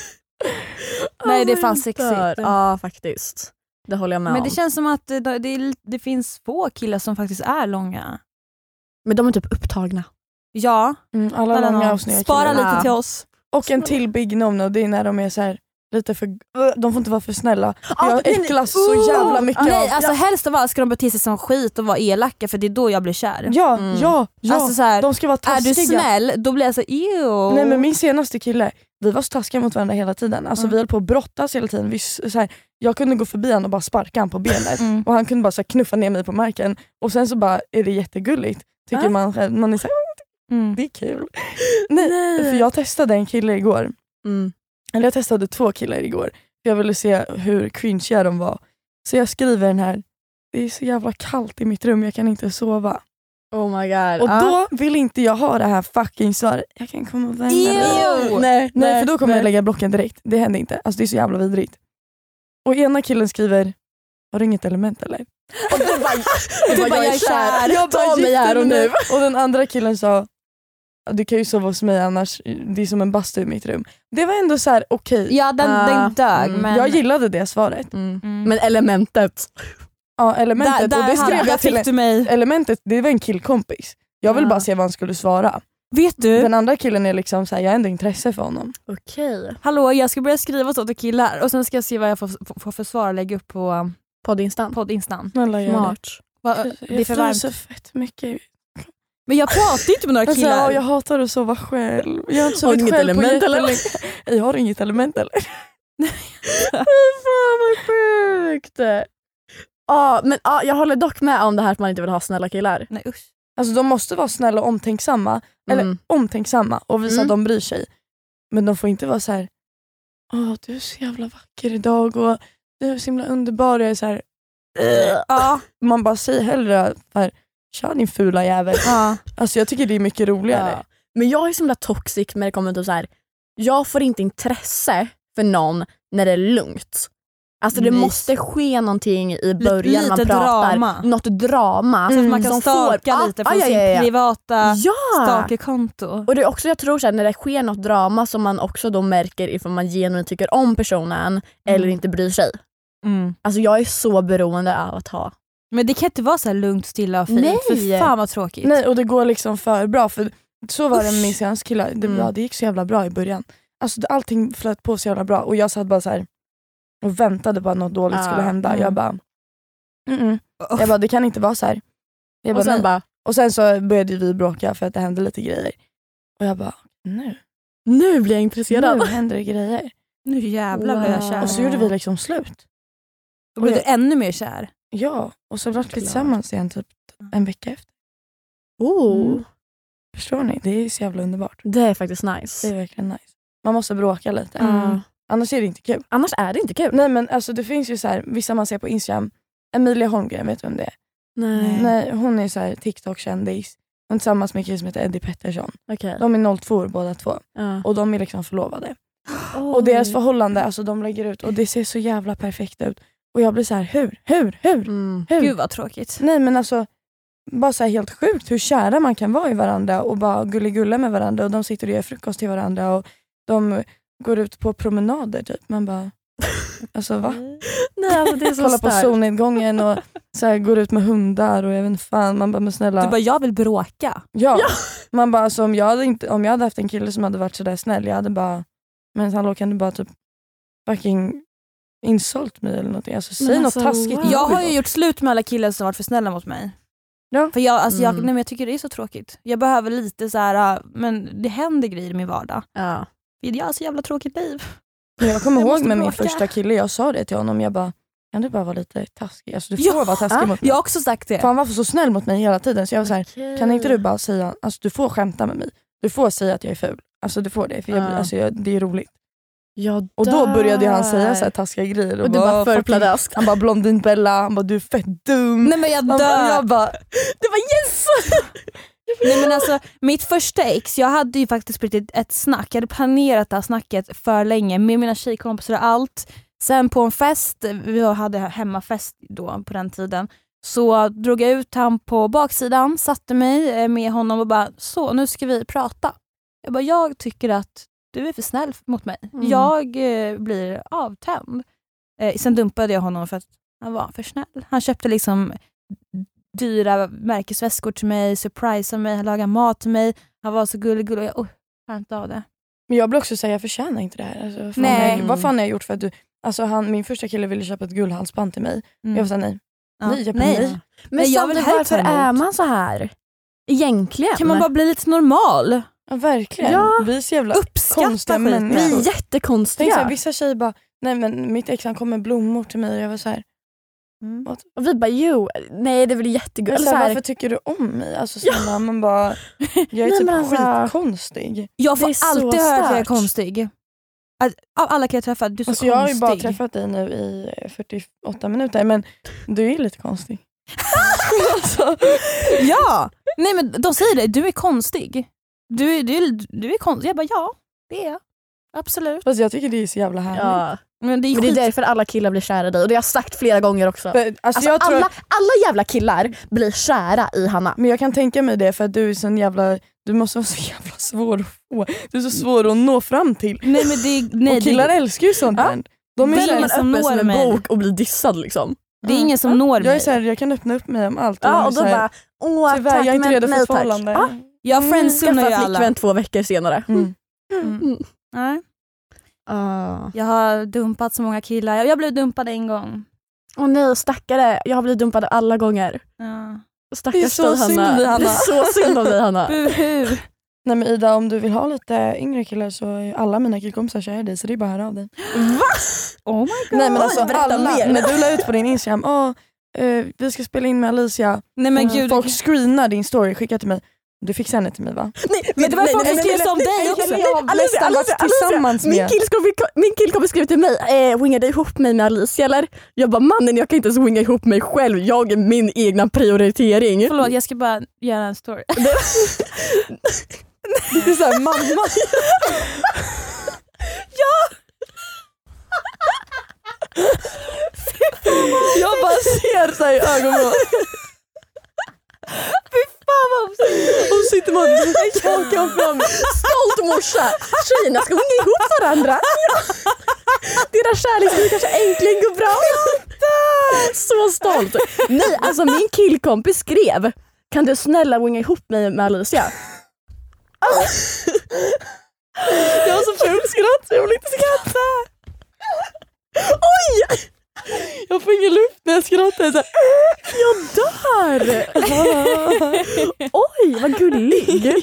[SPEAKER 3] Nej, det är fan sexigt.
[SPEAKER 2] Ja, faktiskt. Det håller jag med om.
[SPEAKER 3] Men det känns som att det finns få killar som faktiskt är långa.
[SPEAKER 2] Men de är typ upptagna.
[SPEAKER 3] Ja.
[SPEAKER 1] Alla långa och snygga
[SPEAKER 3] spara
[SPEAKER 1] killar.
[SPEAKER 3] lite till oss.
[SPEAKER 1] Och en till big no-no, det är när de är så här lite för... De får inte vara för snälla. Jag äcklas så jävla mycket
[SPEAKER 3] nej, alltså helst av allt ska de bete sig som skit och vara elaka, för det är då jag blir kär.
[SPEAKER 1] Ja.
[SPEAKER 3] Alltså så här,
[SPEAKER 1] de ska vara taskiga.
[SPEAKER 3] Är du snäll, då blir jag så ew.
[SPEAKER 1] Nej, men min senaste kille, vi var så taskiga mot varandra hela tiden. Alltså vi höll på att brottas hela tiden. Så här, jag kunde gå förbi honom och bara sparka han på benet. Och han kunde bara så här, knuffa ner mig på marken. Och sen så bara är det jättegulligt. Tycker man är så här, det är kul. Nej, för jag testade en kille igår. Eller jag testade 2 killar igår. Jag ville se hur cringe de var. Så jag skriver den här: det är så jävla kallt i mitt rum, jag kan inte sova.
[SPEAKER 2] Oh my god.
[SPEAKER 1] Och då vill inte jag ha det här fucking svaret. Jag kan komma och vända dig. Nej, för då kommer jag lägga blocken direkt. Det händer inte. Alltså det är så jävla vidrigt. Och ena killen skriver: har du inget element eller?
[SPEAKER 2] Och du bara, jag är kär.
[SPEAKER 1] Jag
[SPEAKER 2] tar mig här och nu.
[SPEAKER 1] Och den andra killen sa: du kan ju sova hos mig annars, det är som en bastu i mitt rum. Det var ändå så här okej.
[SPEAKER 3] Ja, den dög. Men...
[SPEAKER 1] Jag gillade det svaret.
[SPEAKER 2] Men elementet.
[SPEAKER 1] Ja, elementet.
[SPEAKER 3] Där,
[SPEAKER 1] och det skrev jag till
[SPEAKER 3] mig.
[SPEAKER 1] Elementet, det var en killkompis. Jag vill bara se vad han skulle svara.
[SPEAKER 3] Vet du?
[SPEAKER 1] Den andra killen är liksom så här, jag har ändå intresse för honom.
[SPEAKER 2] Okej.
[SPEAKER 3] Hallå, jag ska börja skriva så till killar och sen ska jag se vad jag får för svar och lägga upp på poddinstan.
[SPEAKER 1] Smart.
[SPEAKER 3] Det är för varmt.
[SPEAKER 1] Så fett mycket.
[SPEAKER 3] Men jag pratar inte med några killar.
[SPEAKER 1] Alltså, jag hatar att sova själv. Jag har inte sovit
[SPEAKER 2] inget
[SPEAKER 1] själv
[SPEAKER 2] element eller?
[SPEAKER 1] Jag har inget element eller?
[SPEAKER 2] Fan vad sjukt. Men jag håller dock med om det här att man inte vill ha snälla killar.
[SPEAKER 3] Nej, usch.
[SPEAKER 1] Alltså de måste vara snälla och omtänksamma. Eller omtänksamma och visa att de bryr sig. Men de får inte vara så här: du är så jävla vacker idag och du är så himla underbar. Jag är så här, man bara säger hellre här: tja din fula jävel. Alltså jag tycker det är mycket roligare.
[SPEAKER 2] Men jag är så himla toxic när det kommer till så här: jag får inte intresse för någon när det är lugnt. Alltså det måste ske någonting i början när man pratar.
[SPEAKER 3] Drama.
[SPEAKER 2] Något drama.
[SPEAKER 3] Så att man kan stalka lite på sin privata stalkerkonto.
[SPEAKER 2] Och det är också, jag tror så här, när det sker något drama som man också då märker ifall man genuint tycker om personen eller inte bryr sig. Alltså jag är så beroende av att ha.
[SPEAKER 3] Men det kan inte vara så här lugnt, stilla och fint.
[SPEAKER 2] Nej.
[SPEAKER 3] För fan vad tråkigt.
[SPEAKER 1] Nej, och det går liksom för bra. För så var det med min senaste kille. Det gick så jävla bra i början. Alltså allting flöt på så jävla bra. Och jag satt bara så här och väntade på att något dåligt skulle hända. Jag bara, jag bara, det kan inte vara så här. Jag bara, och sen så började vi bråka för att det hände lite grejer. Och jag bara,
[SPEAKER 2] nu blir jag intresserad.
[SPEAKER 1] Nu händer det grejer.
[SPEAKER 3] Nu jävlar blev jag kär.
[SPEAKER 1] Och så gjorde vi liksom slut.
[SPEAKER 3] Då blev du ännu mer kär.
[SPEAKER 1] Ja, och så var vi tillsammans igen typ en vecka efter. Förstår ni? Det är så jävla underbart.
[SPEAKER 2] Det är faktiskt nice.
[SPEAKER 1] Det är verkligen nice. Man måste bråka lite. Annars är det inte kul.
[SPEAKER 2] Annars är det inte kul.
[SPEAKER 1] Nej, men alltså det finns ju så här, vissa man ser på Instagram. Emilia Holmgren, vet du vem det är? Nej, hon är så här TikTok-kändis. Hon är tillsammans med en kille som heter Eddie Pettersson.
[SPEAKER 2] Okay.
[SPEAKER 1] De är 02 båda två. Och de är liksom förlovade. Och deras förhållande, alltså de lägger ut och det ser så jävla perfekt ut. Och jag blir så här, hur?
[SPEAKER 3] Gud vad tråkigt.
[SPEAKER 1] Nej, men alltså bara så här helt sjukt hur kära man kan vara i varandra och bara gulla med varandra. Och de sitter och gör frukost till varandra och de går ut på promenader typ. Man bara, alltså va?
[SPEAKER 2] Nej, alltså, det är så
[SPEAKER 1] kollar på solnedgången och så här, går ut med hundar och jag vet inte fan. Man bara, men snälla.
[SPEAKER 3] Du bara, jag vill bråka.
[SPEAKER 1] Ja. Man bara, alltså, om jag hade haft en kille som hade varit så där snäll, jag hade bara, men hallå, kan du bara typ fucking insult mig eller någonting. Alltså säg något taskigt.
[SPEAKER 3] Jag har ju gjort slut med alla killar som varit för snälla mot mig.
[SPEAKER 1] Ja.
[SPEAKER 3] För jag tycker det är så tråkigt. Jag behöver lite så här, men det händer grejer i min vardag.
[SPEAKER 2] Ja.
[SPEAKER 3] Jag har så jävla tråkigt liv.
[SPEAKER 1] Jag kommer ihåg med min första kille, jag sa det till honom, jag bara, kan du bara vara lite taskig? Alltså du får vara taskig mot mig.
[SPEAKER 3] Jag har också sagt det.
[SPEAKER 1] För han var så snäll mot mig hela tiden, så jag var så här, kan inte du bara säga, alltså du får skämta med mig. Du får säga att jag är ful. Alltså du får det, för det är roligt. Och då började han säga så här taskiga grejer.
[SPEAKER 2] Och du bara förpladask.
[SPEAKER 1] Han bara, Blondinbella, han bara, du är fett dum.
[SPEAKER 3] Nej men jag dör.
[SPEAKER 1] Jag bara,
[SPEAKER 2] det var yes!
[SPEAKER 3] Nej men alltså, mitt första ex, jag hade ju faktiskt ett snack. Jag hade planerat det här snacket för länge med mina tjejkompisar och allt. Sen på en fest, vi hade hemmafest då på den tiden, så drog jag ut han på baksidan, satte mig med honom och bara, så nu ska vi prata. Jag bara, jag tycker att du är för snäll mot mig. Jag blir avtänd. Sen dumpade jag honom för att han var för snäll. Han köpte liksom dyra märkesväskor till mig, surprisade mig, han lagade mat till mig. Han var så gullig och jag har inte av det.
[SPEAKER 1] Men jag blir också säga, jag förtjänar inte det här. Alltså, vad fan har jag gjort för att du... Alltså min första kille ville köpa ett guldhalsband till mig. Jag sa nej. Nej.
[SPEAKER 2] Men varför är man så här? Egentligen.
[SPEAKER 3] Kan man bara bli lite normal?
[SPEAKER 1] Ja, verkligen.
[SPEAKER 2] Ja.
[SPEAKER 1] Vi är så jävla konstiga människor.
[SPEAKER 2] Vi är jättekonstiga.
[SPEAKER 1] Så här, vissa tjejer bara, nej men mitt ex han kom med blommor till mig och jag var så här.
[SPEAKER 2] Och vi bara, nej det blir jättegulligt.
[SPEAKER 1] Så här, varför tycker du om mig? Alltså snälla, man bara, jag är typ skitkonstig.
[SPEAKER 3] Jag får alltid höra att jag är konstig. Av alla kan jag träffa, du är så konstig.
[SPEAKER 1] Jag har ju bara träffat dig nu i 48 minuter, men du är ju lite konstig.
[SPEAKER 3] Alltså. Ja, nej men de säger det, du är konstig. Du är konstig. Jag bara, ja, det är jag. Absolut.
[SPEAKER 1] Fast jag tycker det är så jävla härligt.
[SPEAKER 2] Ja. Men det är därför alla killar blir kära i dig. Och det har jag sagt flera gånger också.
[SPEAKER 1] Jag tror
[SPEAKER 2] alla jävla killar blir kära i Hanna.
[SPEAKER 1] Men jag kan tänka mig det, för att du är sån jävla... Du måste vara så jävla svår att få. Du är så svår att nå fram till.
[SPEAKER 3] Nej, men
[SPEAKER 1] och killar älskar ju sånt här.
[SPEAKER 2] De är ingen som når en bok och blir dissad liksom.
[SPEAKER 3] Det är ingen som når mig.
[SPEAKER 1] Jag är så här, jag kan öppna upp mig om allt.
[SPEAKER 2] Ja, och då bara,
[SPEAKER 1] tyvärr,
[SPEAKER 2] tack,
[SPEAKER 1] jag är inte redo för ett
[SPEAKER 2] tack.
[SPEAKER 1] förhållande.
[SPEAKER 3] Jag friendzonar ju alla.
[SPEAKER 2] flickvän 2 veckor senare.
[SPEAKER 3] Nej. Jag har dumpat så många killar. Jag blev dumpad en gång.
[SPEAKER 2] Åh nej, stackare. Jag har blivit dumpad alla gånger. Stackars
[SPEAKER 1] det är så synd om dig, Hanna.
[SPEAKER 2] Det är så synd om dig, Hanna.
[SPEAKER 1] Nej men Ida, om du vill ha lite yngre killar så är alla mina killkompisar kära i dig, så det är bara att höra av dig.
[SPEAKER 2] Va?
[SPEAKER 3] Oh my god.
[SPEAKER 1] Nej men alltså alla, när du la ut på din Instagram, vi ska spela in med Alicia.
[SPEAKER 3] Nej men gud.
[SPEAKER 1] Folk screenar din story, skickar till mig. Du fick henne till mig, va?
[SPEAKER 2] Nej, men det var folk som skrev som dig också.
[SPEAKER 1] Nästan varit tillsammans med.
[SPEAKER 2] Min killkompis skrev till mig, wingar du ihop mig med Alicia eller? Jag bara, mannen jag kan inte ens winga ihop mig själv. Jag är min egna prioritering.
[SPEAKER 3] Förlåt, jag ska bara göra en story.
[SPEAKER 1] Det är såhär, mamma.
[SPEAKER 3] Ja!
[SPEAKER 1] Jag bara ser så i ögonen.
[SPEAKER 3] Fy fan vad obscent.
[SPEAKER 1] Och sitter man och fram.
[SPEAKER 2] Stolt morsa. Tjejerna ska winga ihop varandra. Deras kärleksliv kanske äntligen går bra. Så stolt. Nej, alltså min killkompis skrev, kan du snälla winga ihop mig med Alicia?
[SPEAKER 1] Jag var så ful skratt, jag vill inte skratta.
[SPEAKER 2] Oj!
[SPEAKER 1] Jag får ingen luft när jag skrattar. Så
[SPEAKER 2] jag dör! Oj, vad gullig.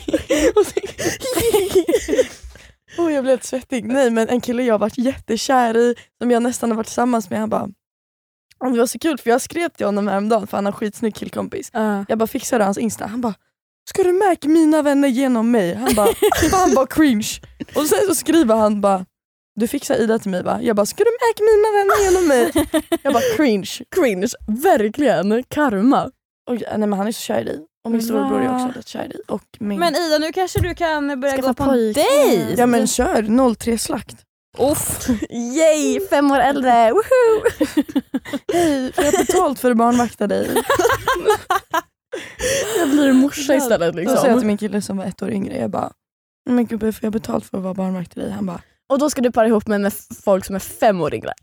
[SPEAKER 1] Jag blev helt svettig. Nej, men en kille jag har varit jättekär i, som jag nästan har varit tillsammans med, han bara, det var så kul för jag skrev till honom häromdagen, för han har skitsnygg killkompis. Jag bara fixade hans Insta, han bara, ska du märka mina vänner genom mig? Han bara cringe. Och sen så skriver han bara, du fixar Ida till mig, va? Jag bara, ska du märka mina vänner genom mig? Jag bara, cringe, verkligen, karma. Och, nej men han är så kär i dig. Och min storebror är också rätt kär i dig. Och min...
[SPEAKER 3] Men Ida, nu kanske du kan börja gå på en dejt.
[SPEAKER 1] Ja men kör, 03 slakt.
[SPEAKER 3] Uff.
[SPEAKER 2] Yay, 5 år äldre. Woohoo.
[SPEAKER 1] Hej, får jag betalt för att barnvakta dig?
[SPEAKER 2] Jag blir morsa istället liksom.
[SPEAKER 1] Då säger jag till min kille som var 1 år yngre, jag bara, men gud, får jag betalt för att vara barnvakt till dig? Han bara,
[SPEAKER 2] och då ska du para ihop med folk som är 5 år yngre.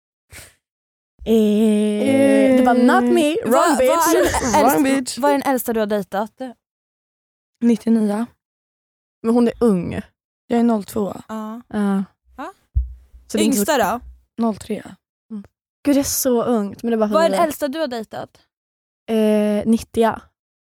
[SPEAKER 2] Det var not me, wrong bitch.
[SPEAKER 3] Vad är den äldsta du har dejtat?
[SPEAKER 1] 99.
[SPEAKER 2] Men hon är ung.
[SPEAKER 1] Jag är 02.
[SPEAKER 3] Ja.
[SPEAKER 2] Så
[SPEAKER 3] yngsta då?
[SPEAKER 1] 03.
[SPEAKER 2] Gud, det är så ungt. Men det är bara
[SPEAKER 3] vad är den äldsta du har dejtat?
[SPEAKER 2] 90.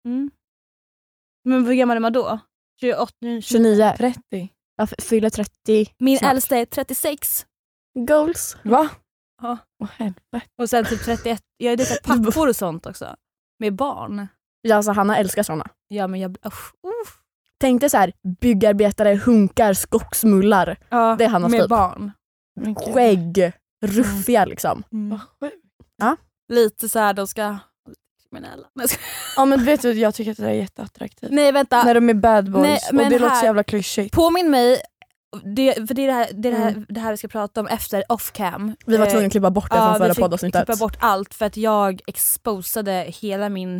[SPEAKER 3] Men hur gammal är man då?
[SPEAKER 2] 29.
[SPEAKER 1] 30.
[SPEAKER 2] Jag fyller 30.
[SPEAKER 3] Min
[SPEAKER 2] snart.
[SPEAKER 3] äldsta är 36.
[SPEAKER 2] Goals.
[SPEAKER 1] Va?
[SPEAKER 3] Ja.
[SPEAKER 1] Helvete.
[SPEAKER 3] Och sen typ 31. Jag är lite pappor och sånt också. Med barn.
[SPEAKER 2] Ja, alltså Hanna älskar såna.
[SPEAKER 3] Ja, men jag...
[SPEAKER 2] Tänk dig så här, byggarbetare, hunkar, skogsmullar.
[SPEAKER 3] Ja,
[SPEAKER 2] det är Hannas
[SPEAKER 3] med
[SPEAKER 2] typ.
[SPEAKER 3] barn.
[SPEAKER 2] Skägg, ruffiga liksom.
[SPEAKER 1] Vad sjukt.
[SPEAKER 2] Ja.
[SPEAKER 3] Lite så här, de ska...
[SPEAKER 1] Ja, men vet du, jag tycker att det är jätteattraktivt.
[SPEAKER 3] Nej, vänta.
[SPEAKER 1] När de är bad boys.
[SPEAKER 3] Nej,
[SPEAKER 1] och
[SPEAKER 3] men
[SPEAKER 1] det låter
[SPEAKER 3] här-
[SPEAKER 1] så jävla klyschigt.
[SPEAKER 3] Påminn mig, för det är det här vi ska prata om efter off-cam.
[SPEAKER 2] Vi var tvungna att klippa bort det från förra poddavsnittet.
[SPEAKER 3] Klippa bort allt för att jag exposade hela min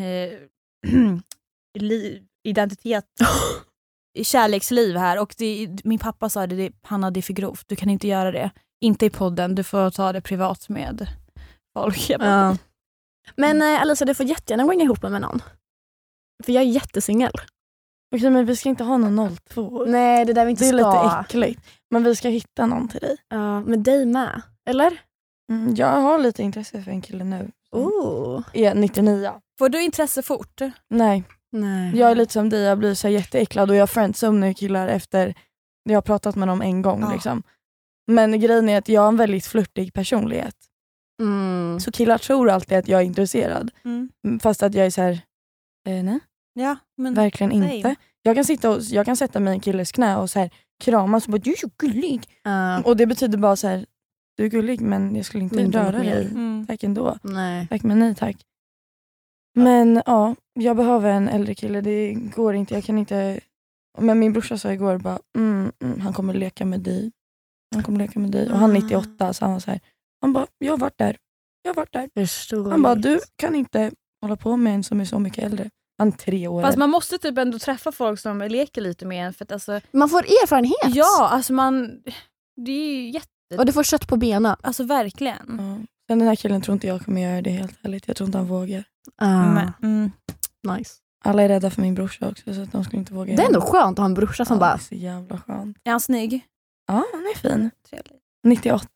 [SPEAKER 3] identitet, kärleksliv här. Och min pappa sa det, Hanna, det är för grovt. Du kan inte göra det. Inte i podden, du får ta det privat med folk.
[SPEAKER 2] Ja. Men Alisa, du får jättegärna gå in ihop med någon. För jag är jättesingel.
[SPEAKER 1] Okej, men vi ska inte ha någon 02.
[SPEAKER 2] Nej, det där vi inte
[SPEAKER 1] Det är
[SPEAKER 2] ska.
[SPEAKER 1] lite äckligt. Men vi ska hitta någon till dig.
[SPEAKER 2] Ja, med dig med. Eller?
[SPEAKER 1] Jag har lite intresse för en kille nu. Är 99.
[SPEAKER 3] Får du intresse fort?
[SPEAKER 1] Nej. Jag är lite som dig, jag blir så jätteäcklad och jag friendzonar killar efter jag har pratat med dem en gång. Liksom. Men grejen är att jag har en väldigt flirtig personlighet. Så killar tror alltid att jag är intresserad. Fast att jag är så här, nej.
[SPEAKER 3] Ja, men
[SPEAKER 1] verkligen inte. Jag kan sätta mig i en killes knä och så här kramas och bara, du är så gullig. Och det betyder bara så här, du är gullig men jag skulle inte röra dig. Tack ändå.
[SPEAKER 2] Nej.
[SPEAKER 1] Tack men nej tack. Men ja, jag behöver en äldre kille. Det går inte, jag kan inte. Men min brorsa sa igår bara, han kommer leka med dig. Han kommer leka med dig. Och han är 98 så han var så här, han bara, jag har varit där. Han bara, du kan inte hålla på med en som är så mycket äldre. Han är 3 år.
[SPEAKER 3] Fast man måste typ ändå träffa folk som leker lite med en. För att alltså,
[SPEAKER 2] man får erfarenhet.
[SPEAKER 3] Ja, alltså det är ju jätte...
[SPEAKER 2] Och du får kött på benen.
[SPEAKER 3] Alltså verkligen.
[SPEAKER 1] Ja. Den här killen tror inte jag kommer göra det helt ärligt. Jag tror inte han vågar.
[SPEAKER 2] Nice.
[SPEAKER 1] Alla är rädda för min brorsa också så att de skulle inte våga.
[SPEAKER 2] Det är ändå skönt att ha en brorsa som bara...
[SPEAKER 1] Det är så jävla skönt.
[SPEAKER 3] Är han snygg?
[SPEAKER 1] Ja, han är fin.
[SPEAKER 3] Trevlig.
[SPEAKER 1] 98.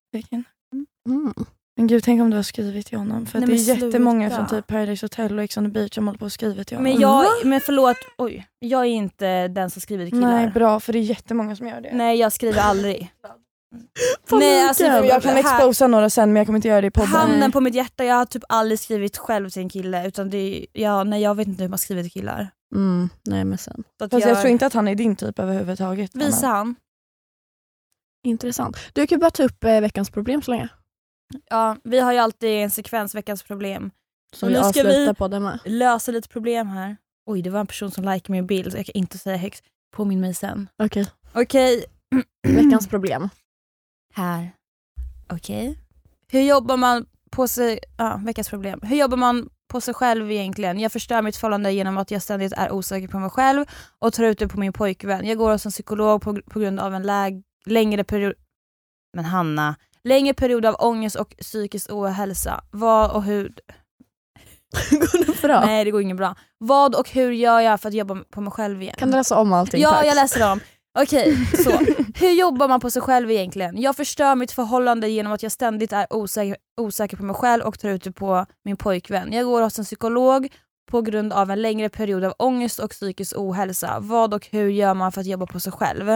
[SPEAKER 1] Men gud, tänk om du har skrivit till honom. För
[SPEAKER 3] Nej,
[SPEAKER 1] det är
[SPEAKER 3] men
[SPEAKER 1] jättemånga
[SPEAKER 3] sluta.
[SPEAKER 1] från typ Paradise Hotel och Ex on the Beach som håller på att skriva till honom.
[SPEAKER 3] Men förlåt, jag är inte den som skriver till killar.
[SPEAKER 1] Nej, bra, för det är jättemånga som gör det.
[SPEAKER 3] Nej, jag skriver aldrig.
[SPEAKER 1] Nej, alltså, jag kan exposa några sen men jag kommer inte göra det i podden.
[SPEAKER 3] Handen på mitt hjärta, jag har typ aldrig skrivit själv till en kille. Utan jag vet inte hur man skriver till killar.
[SPEAKER 2] Nej, men sen.
[SPEAKER 1] Fast jag tror inte att han är din typ överhuvudtaget.
[SPEAKER 3] Visa han.
[SPEAKER 2] Intressant. Du kan bara ta upp veckans problem så länge.
[SPEAKER 3] Ja, vi har ju alltid en sekvens veckans problem.
[SPEAKER 2] Så vi avslutar på det med.
[SPEAKER 3] Lösa lite problem här. Oj, det var en person som likade min bild så jag kan inte säga högt. Påminn mig sen. Okej.
[SPEAKER 2] Veckans problem.
[SPEAKER 3] Här. Okej. Hur jobbar man på sig... veckans problem. Hur jobbar man på sig själv egentligen? Jag förstör mitt förhållande genom att jag ständigt är osäker på mig själv och tar ut det på min pojkvän. Jag går hos en psykolog på grund av en längre period... Men Hanna... Längre period av ångest och psykisk ohälsa. Vad och hur...
[SPEAKER 2] Går det bra?
[SPEAKER 3] Nej, det går inget bra. Vad och hur gör jag för att jobba på mig själv igen?
[SPEAKER 2] Kan du läsa om allting?
[SPEAKER 3] Ja,
[SPEAKER 2] tack?
[SPEAKER 3] jag läser om. Okej, så. Hur jobbar man på sig själv egentligen? Jag förstör mitt förhållande genom att jag ständigt är osäker på mig själv och tar ut det på min pojkvän. Jag går hos en psykolog på grund av en längre period av ångest och psykisk ohälsa. Vad och hur gör man för att jobba på sig själv?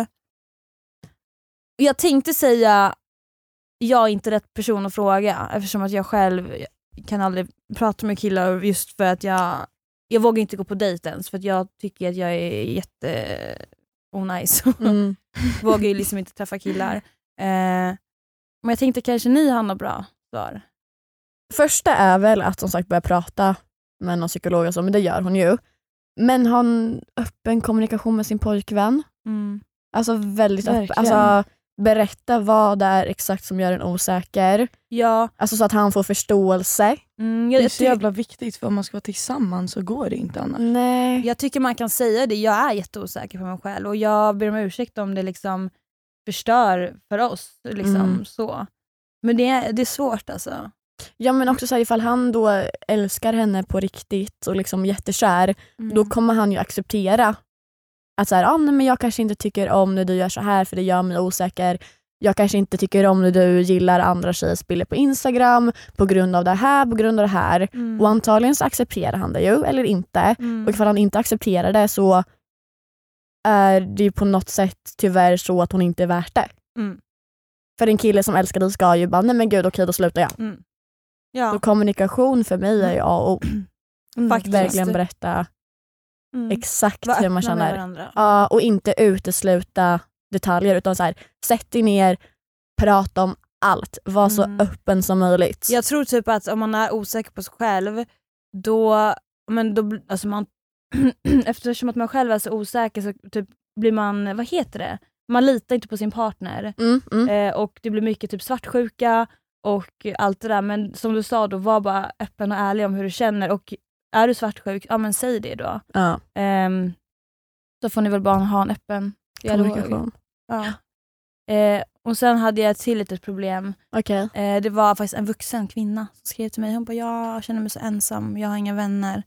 [SPEAKER 3] Jag tänkte säga jag är inte rätt person att fråga eftersom att jag själv kan aldrig prata med killar just för att jag vågar inte gå på dejt ens för att jag tycker att jag är jätte onajs. Vågar ju liksom inte träffa killar. Men jag tänkte kanske ni har något bra svar.
[SPEAKER 2] Första är väl att som sagt börja prata med någon psykolog och så, men det gör hon ju. Men ha en öppen kommunikation med sin pojkvän. Alltså väldigt öppen. Alltså berätta vad det är exakt som gör en osäker.
[SPEAKER 3] Ja.
[SPEAKER 2] Alltså så att han får förståelse.
[SPEAKER 1] Det är så jävla viktigt för om man ska vara tillsammans så går det inte annars.
[SPEAKER 2] Nej.
[SPEAKER 3] Jag tycker man kan säga det. Jag är jätteosäker på mig själv och jag ber om ursäkt om det liksom förstör för oss. Liksom, så. Men det är svårt alltså.
[SPEAKER 2] Ja, men också så här, ifall han då älskar henne på riktigt och liksom jättekär, då kommer han ju acceptera att så här, nej, men jag kanske inte tycker om när du gör så här för det gör mig osäker. jag kanske inte tycker om när du gillar andra tjejers bilder på Instagram på grund av det här. Och antagligen så accepterar han det ju, eller inte. Och ifall han inte accepterar det så är det på något sätt tyvärr så att hon inte är värt det. För en kille som älskar dig ska ju bara, nej men gud, okej, då slutar jag.
[SPEAKER 3] Ja.
[SPEAKER 2] Så kommunikation för mig är ju A och O.
[SPEAKER 3] Faktiskt.
[SPEAKER 2] Verkligen berätta exakt hur man känner. Ja, och inte utesluta detaljer utan så här, sätt dig ner, prata om allt, var så öppen som möjligt.
[SPEAKER 3] Jag tror typ att om man är osäker på sig själv då alltså man eftersom att man själv är så osäker så typ blir man, vad heter det? Man litar inte på sin partner. Och det blir mycket typ svartsjuka och allt det där, men som du sa då, var bara öppen och ärlig om hur du känner, och är du svartsjuk, ja men säg det då.
[SPEAKER 2] Ja.
[SPEAKER 3] Så får ni väl bara ha en öppen
[SPEAKER 2] kommunikation.
[SPEAKER 3] Ja. Och sen hade jag ett till litet problem.
[SPEAKER 2] Okay.
[SPEAKER 3] Det var faktiskt en vuxen kvinna som skrev till mig. Hon bara, jag känner mig så ensam, jag har inga vänner.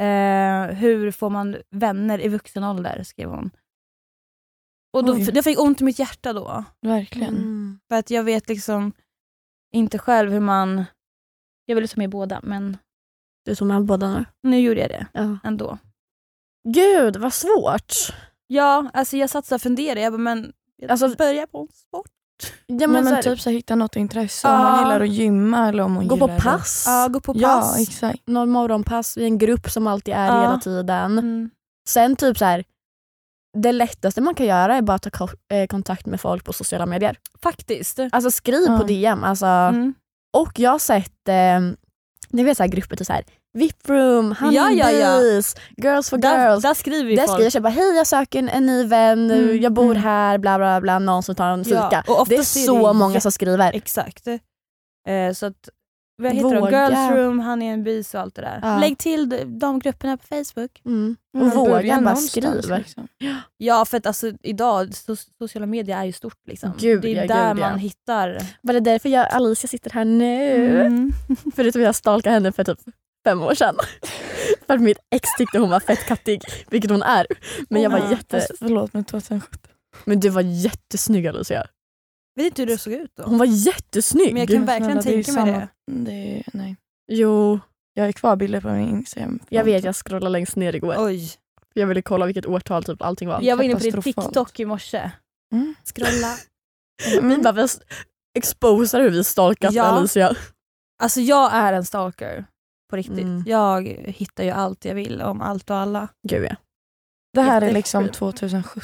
[SPEAKER 3] Hur får man vänner i vuxen ålder, skrev hon. Och då, jag fick ont i mitt hjärta då.
[SPEAKER 1] Verkligen.
[SPEAKER 3] För att jag vet liksom inte själv hur man... Jag ville ta med båda, men...
[SPEAKER 2] Du tog med båda nu?
[SPEAKER 3] Nu gjorde jag det ändå.
[SPEAKER 2] Gud, vad svårt.
[SPEAKER 3] Ja, alltså jag satt och funderade. Jag bara, men alltså, börja på en sport.
[SPEAKER 1] Ja, men typ så hitta något intresse. Om man gillar att gymma eller om hon
[SPEAKER 2] gå
[SPEAKER 1] gillar
[SPEAKER 2] på pass.
[SPEAKER 3] Ja, gå på pass.
[SPEAKER 1] Ja, exakt.
[SPEAKER 2] Någon morgonpass i en grupp som alltid är hela tiden. Sen typ så här, det lättaste man kan göra är bara att ta kontakt med folk på sociala medier.
[SPEAKER 3] Faktiskt.
[SPEAKER 2] Alltså skriv på DM. Alltså. Och jag har sett ni vet så här grupper till så här VIP-room, honeybees, girls for girls.
[SPEAKER 3] Där skriver vi
[SPEAKER 2] folk. Där skriver jag bara, hej jag söker en ny vän, jag bor här, bla bla bla, någon som tar en fika. Det är så många som skriver.
[SPEAKER 3] Exakt. Så att, vad heter det? Girls room, honey and bees och allt det där. Ja. Lägg till de grupperna på Facebook.
[SPEAKER 2] Och våga bara skriva. Liksom.
[SPEAKER 3] Ja, för att alltså, idag sociala medier är ju stort. Liksom.
[SPEAKER 2] Gud,
[SPEAKER 3] det är där man hittar.
[SPEAKER 2] Var det därför Alicia sitter här nu? Förutom jag stalkade henne för typ 5 år sedan. För att mitt ex tyckte hon var fett kattig, vilket hon är. Men jag var
[SPEAKER 1] Förlåt, men 2017.
[SPEAKER 2] Men du var jättesnygg, Alicia.
[SPEAKER 3] Vet inte hur du såg ut då?
[SPEAKER 2] Hon var jättesnygg.
[SPEAKER 3] Men jag kan verkligen tänka mig
[SPEAKER 1] det. Nej.
[SPEAKER 2] Jo.
[SPEAKER 1] Jag har kvar bilder på min Instagram.
[SPEAKER 2] Jag vet, jag scrollade längst ner igår.
[SPEAKER 3] Oj.
[SPEAKER 2] Jag ville kolla vilket årtal typ allting var.
[SPEAKER 3] Jag var inne på din TikTok i morse. Scrolla.
[SPEAKER 2] Vi bara exposar hur vi stalkat Alicia.
[SPEAKER 3] Alltså jag är en stalker. På riktigt. Jag hittar ju allt jag vill om allt och alla.
[SPEAKER 2] Gud ja.
[SPEAKER 1] Det här är liksom 2017.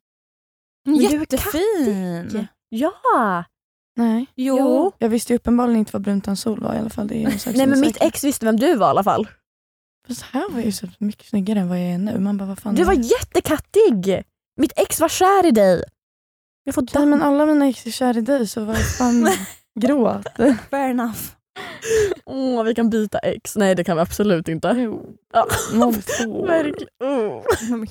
[SPEAKER 3] Jättefin.
[SPEAKER 2] Ja.
[SPEAKER 1] Nej.
[SPEAKER 3] Jo.
[SPEAKER 1] Jag visste ju uppenbarligen inte vad Bruntan Sol var i alla fall. Det är
[SPEAKER 2] nej, men mitt ex visste vem du var i alla fall.
[SPEAKER 1] Fast här var ju så mycket snyggare än vad jag är nu. Man bara, vad fan
[SPEAKER 2] du var jättekattig. Mitt ex var kär i dig.
[SPEAKER 1] Nej, men alla mina ex är kär i dig, så vad fan gråt.
[SPEAKER 3] Fair enough.
[SPEAKER 2] Vi kan byta ex. Nej, det kan vi absolut inte.
[SPEAKER 1] Ja.
[SPEAKER 2] Verkligen.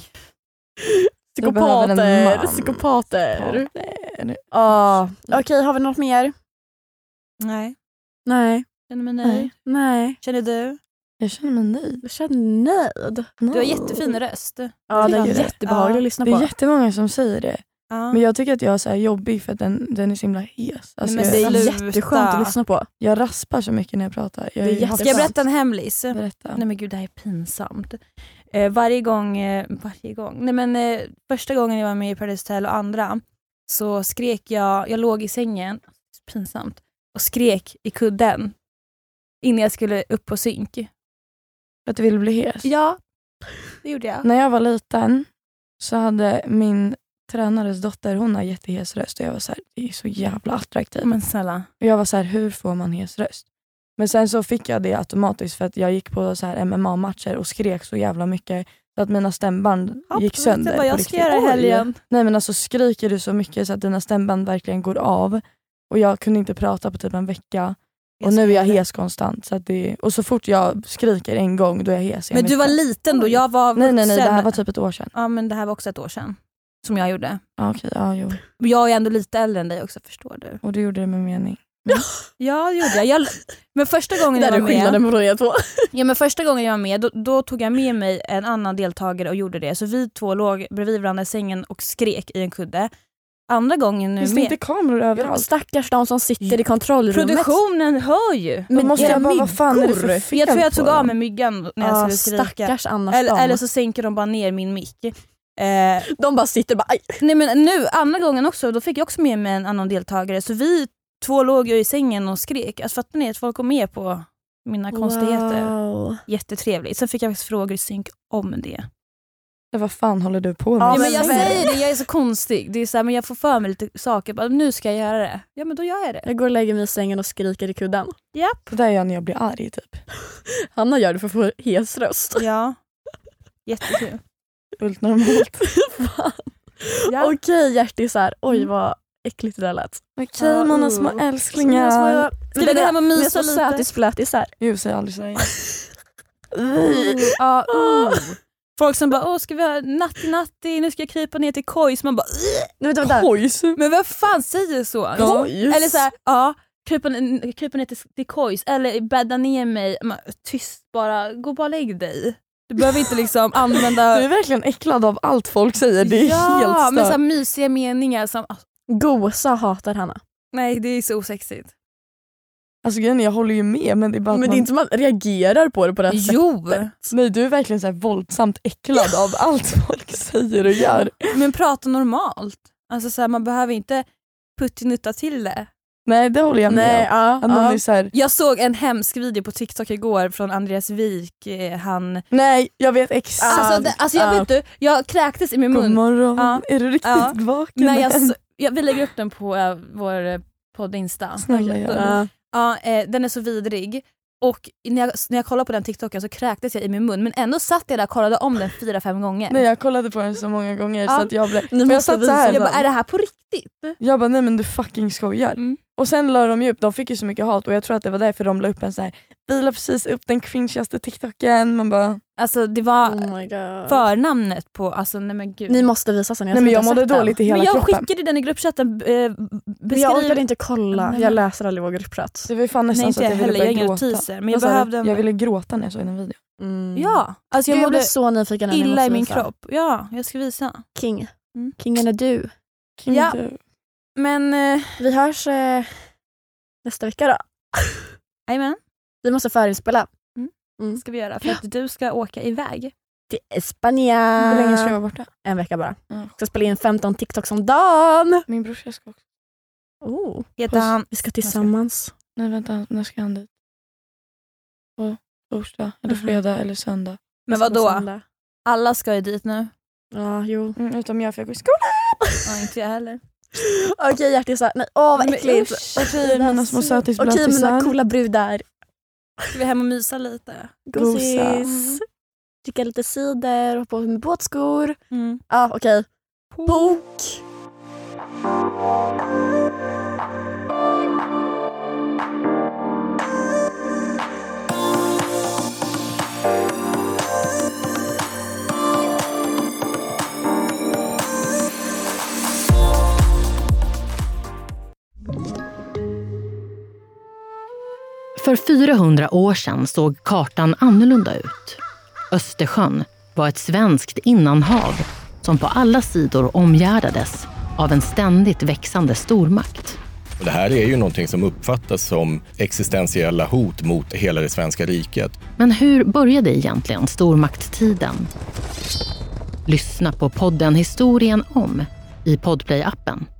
[SPEAKER 2] Psykopater. Okej, har vi något mer?
[SPEAKER 3] Nej. Känner mig nöjd.
[SPEAKER 2] Nej.
[SPEAKER 3] Känner du?
[SPEAKER 1] Jag känner mig nöjd.
[SPEAKER 2] Jag känner nöjd.
[SPEAKER 3] Du har jättefin röst.
[SPEAKER 2] Ja, den är jättebehaglig att lyssna på.
[SPEAKER 1] Det är jättemånga som säger det. Men jag tycker att jag är så här jobbig för att den är så himla hes. Alltså,
[SPEAKER 2] men det är jätteskönt att lyssna på.
[SPEAKER 1] Jag raspar så mycket när jag pratar.
[SPEAKER 3] Ska jag berätta en hemlis?
[SPEAKER 1] Berätta.
[SPEAKER 3] Nej men gud, det här är pinsamt. Varje gång. Nej men första gången jag var med i Paradise Hotel och andra så skrek jag låg i sängen, pinsamt, och skrek i kudden innan jag skulle upp på synk.
[SPEAKER 1] För att du ville bli hes?
[SPEAKER 3] Ja, det gjorde jag.
[SPEAKER 1] När jag var liten så hade min tränares dotter, hon har jättehes röst, och jag var så här, det är så jävla attraktivt.
[SPEAKER 3] Men snälla.
[SPEAKER 1] Och jag var så här, hur får man hes röst? Men sen så fick jag det automatiskt för att jag gick på så här MMA-matcher och skrek så jävla mycket så att mina stämband gick sönder.
[SPEAKER 3] Jag ska göra det helgen.
[SPEAKER 1] Nej, men alltså skriker du så mycket så att dina stämband verkligen går av. Och jag kunde inte prata på typ en vecka. Och nu är jag hes konstant. Så att och så fort jag skriker en gång, då är jag hes.
[SPEAKER 3] Men du var liten då? Jag var vuxen.
[SPEAKER 1] Nej, det här var typ ett år sedan.
[SPEAKER 3] Ja, men det här var också ett år sedan. Som jag gjorde.
[SPEAKER 1] Okej, jo.
[SPEAKER 3] Jag är ändå lite äldre än dig också, förstår du.
[SPEAKER 1] Och du gjorde det med mening.
[SPEAKER 3] Ja, det gjorde jag. Men första gången jag var med... men första gången jag var med, då tog jag med mig en annan deltagare och gjorde det. Så vi två låg bredvid varandra i sängen och skrek i en kudde. andra gången nu
[SPEAKER 1] finns det inte kameror överallt?
[SPEAKER 2] Stackars de som sitter i kontrollrummet.
[SPEAKER 3] Produktionen hör ju.
[SPEAKER 1] Men måste jag bara, vad fan är det för fel?
[SPEAKER 3] Jag tror jag tog av med myggan när jag skulle skrika.
[SPEAKER 2] Stackars annars
[SPEAKER 3] eller så sänker de bara ner min mick.
[SPEAKER 2] De bara sitter bara...
[SPEAKER 3] Nej, men nu, andra gången också, då fick jag också med mig en annan deltagare. Så vi 2 låg ju i sängen och skrek. Alltså fattar ni att folk går med på mina konstigheter? Jättetrevligt. Sen fick jag faktiskt frågor i synk om det.
[SPEAKER 1] Vad fan håller du på med?
[SPEAKER 3] Ja, men jag säger det, jag är så konstig. Det är så här, men jag får för mig lite saker. Bara, nu ska jag göra det. Ja, men då gör jag det.
[SPEAKER 2] Jag går och lägger mig i sängen och skriker i kudden.
[SPEAKER 3] Japp.
[SPEAKER 1] Det där gör jag när jag blir arg typ.
[SPEAKER 2] Hanna gör det för att få hes röst.
[SPEAKER 3] Ja. Jättekul.
[SPEAKER 1] Fullt normalt.
[SPEAKER 2] Ja. Okej, hjärtisar. Oj, vad äckligt det där lät.
[SPEAKER 1] Okej, mina små älsklingar.
[SPEAKER 3] Ska vi gå hem och mysa lite?
[SPEAKER 2] Sötisflötisar.
[SPEAKER 1] Jo, säger jag aldrig så.
[SPEAKER 3] Folk som bara, ska vi ha natti, nu ska jag krypa ner till kojs. Man bara,
[SPEAKER 1] kojs?
[SPEAKER 3] Men vad fan säger så?
[SPEAKER 1] Kojs?
[SPEAKER 3] Eller så här, krypa ner till kojs. Eller bädda ner mig. Tyst bara, gå bara lägg dig. Du behöver inte liksom använda...
[SPEAKER 1] Du är verkligen äcklad av allt folk säger. Det är helt stört.
[SPEAKER 3] Men så här mysiga meningar som...
[SPEAKER 2] Gosa hatar Hanna.
[SPEAKER 3] Nej, det är så osexigt.
[SPEAKER 1] Alltså jag håller ju med, men det är bara
[SPEAKER 2] det är inte som man reagerar på det på det här sättet.
[SPEAKER 1] Nej, du är verkligen så här våldsamt äcklad av allt folk säger och gör.
[SPEAKER 3] Men prata normalt. Alltså så här, man behöver inte puttinutta till det.
[SPEAKER 1] Nej, det håller jag med om. Så här...
[SPEAKER 3] Jag såg en hemsk video på TikTok igår från Andreas Wik.
[SPEAKER 1] Nej, jag vet exakt.
[SPEAKER 3] Alltså jag vet jag kräktes i min mun.
[SPEAKER 1] God morgon. Är du riktigt vaken?
[SPEAKER 3] Nej, vi lägger upp den på vår podd Insta.
[SPEAKER 1] Snälla gör.
[SPEAKER 3] Den är så vidrig. Och när jag kollade på den TikToken så kräktes jag i min mun. Men ändå satt jag där och kollade om den 4-5 gånger.
[SPEAKER 1] Nej, jag kollade på den så många gånger så att jag blev...
[SPEAKER 3] Jag satt så här. Jag bara, är det här på riktigt?
[SPEAKER 1] Jag bara, nej men du fucking skojar. Och sen la de ju upp, de fick ju så mycket hat och jag tror att det var därför de la upp en så här. Vi la precis upp den cringeaste TikToken. Man bara...
[SPEAKER 3] Alltså det var förnamnet på, alltså nej men gud.
[SPEAKER 2] Ni måste visa sen.
[SPEAKER 1] Nej men jag mådde dåligt i hela kroppen.
[SPEAKER 3] Men jag skickade den i gruppchatten.
[SPEAKER 2] Jag orkade inte kolla. Jag läser aldrig vår gruppchatt.
[SPEAKER 1] Det var fan nästan så att jag ville börja gråta.
[SPEAKER 3] Teaser, men jag
[SPEAKER 1] ville gråta när jag såg den videon.
[SPEAKER 3] Ja, alltså jag
[SPEAKER 2] blev så nyfiken.
[SPEAKER 3] Illa i min kropp. Ja, jag ska visa.
[SPEAKER 2] Kingen är du.
[SPEAKER 3] Ja. Men
[SPEAKER 2] vi hörs nästa vecka då.
[SPEAKER 3] Amen.
[SPEAKER 2] Vi måste förinspela.
[SPEAKER 3] Ska vi göra för att du ska åka iväg
[SPEAKER 2] till Spanien.
[SPEAKER 1] Hur länge ska jag vara borta?
[SPEAKER 2] En vecka bara. Ska spela in 15 TikToks om dagen.
[SPEAKER 1] Min brorsa ska också.
[SPEAKER 3] Heter han?
[SPEAKER 2] Vi ska tillsammans.
[SPEAKER 1] Nej vänta, när ska han dit? På torsdag eller fredag eller söndag.
[SPEAKER 3] Men vad då? Alla ska ju dit nu.
[SPEAKER 2] Ja, jo.
[SPEAKER 1] Utom jag, för jag går i skolan.
[SPEAKER 3] Inte jag heller.
[SPEAKER 2] Okej, hjärtisar. Nej, vad äckligt.
[SPEAKER 1] Okej, mina små sötisblattisar.
[SPEAKER 2] Okej, mina coola brudar.
[SPEAKER 3] Ska vi hem och mysa lite?
[SPEAKER 2] Gosis. Dricka lite cider och på med båtskor. Ja, okej. Bok.
[SPEAKER 4] För 400 år sedan såg kartan annorlunda ut. Östersjön var ett svenskt innanhav som på alla sidor omgärdades av en ständigt växande stormakt.
[SPEAKER 5] Det här är ju någonting som uppfattas som existentiella hot mot hela det svenska riket.
[SPEAKER 4] Men hur började egentligen stormaktstiden? Lyssna på podden Historien om i Podplay-appen.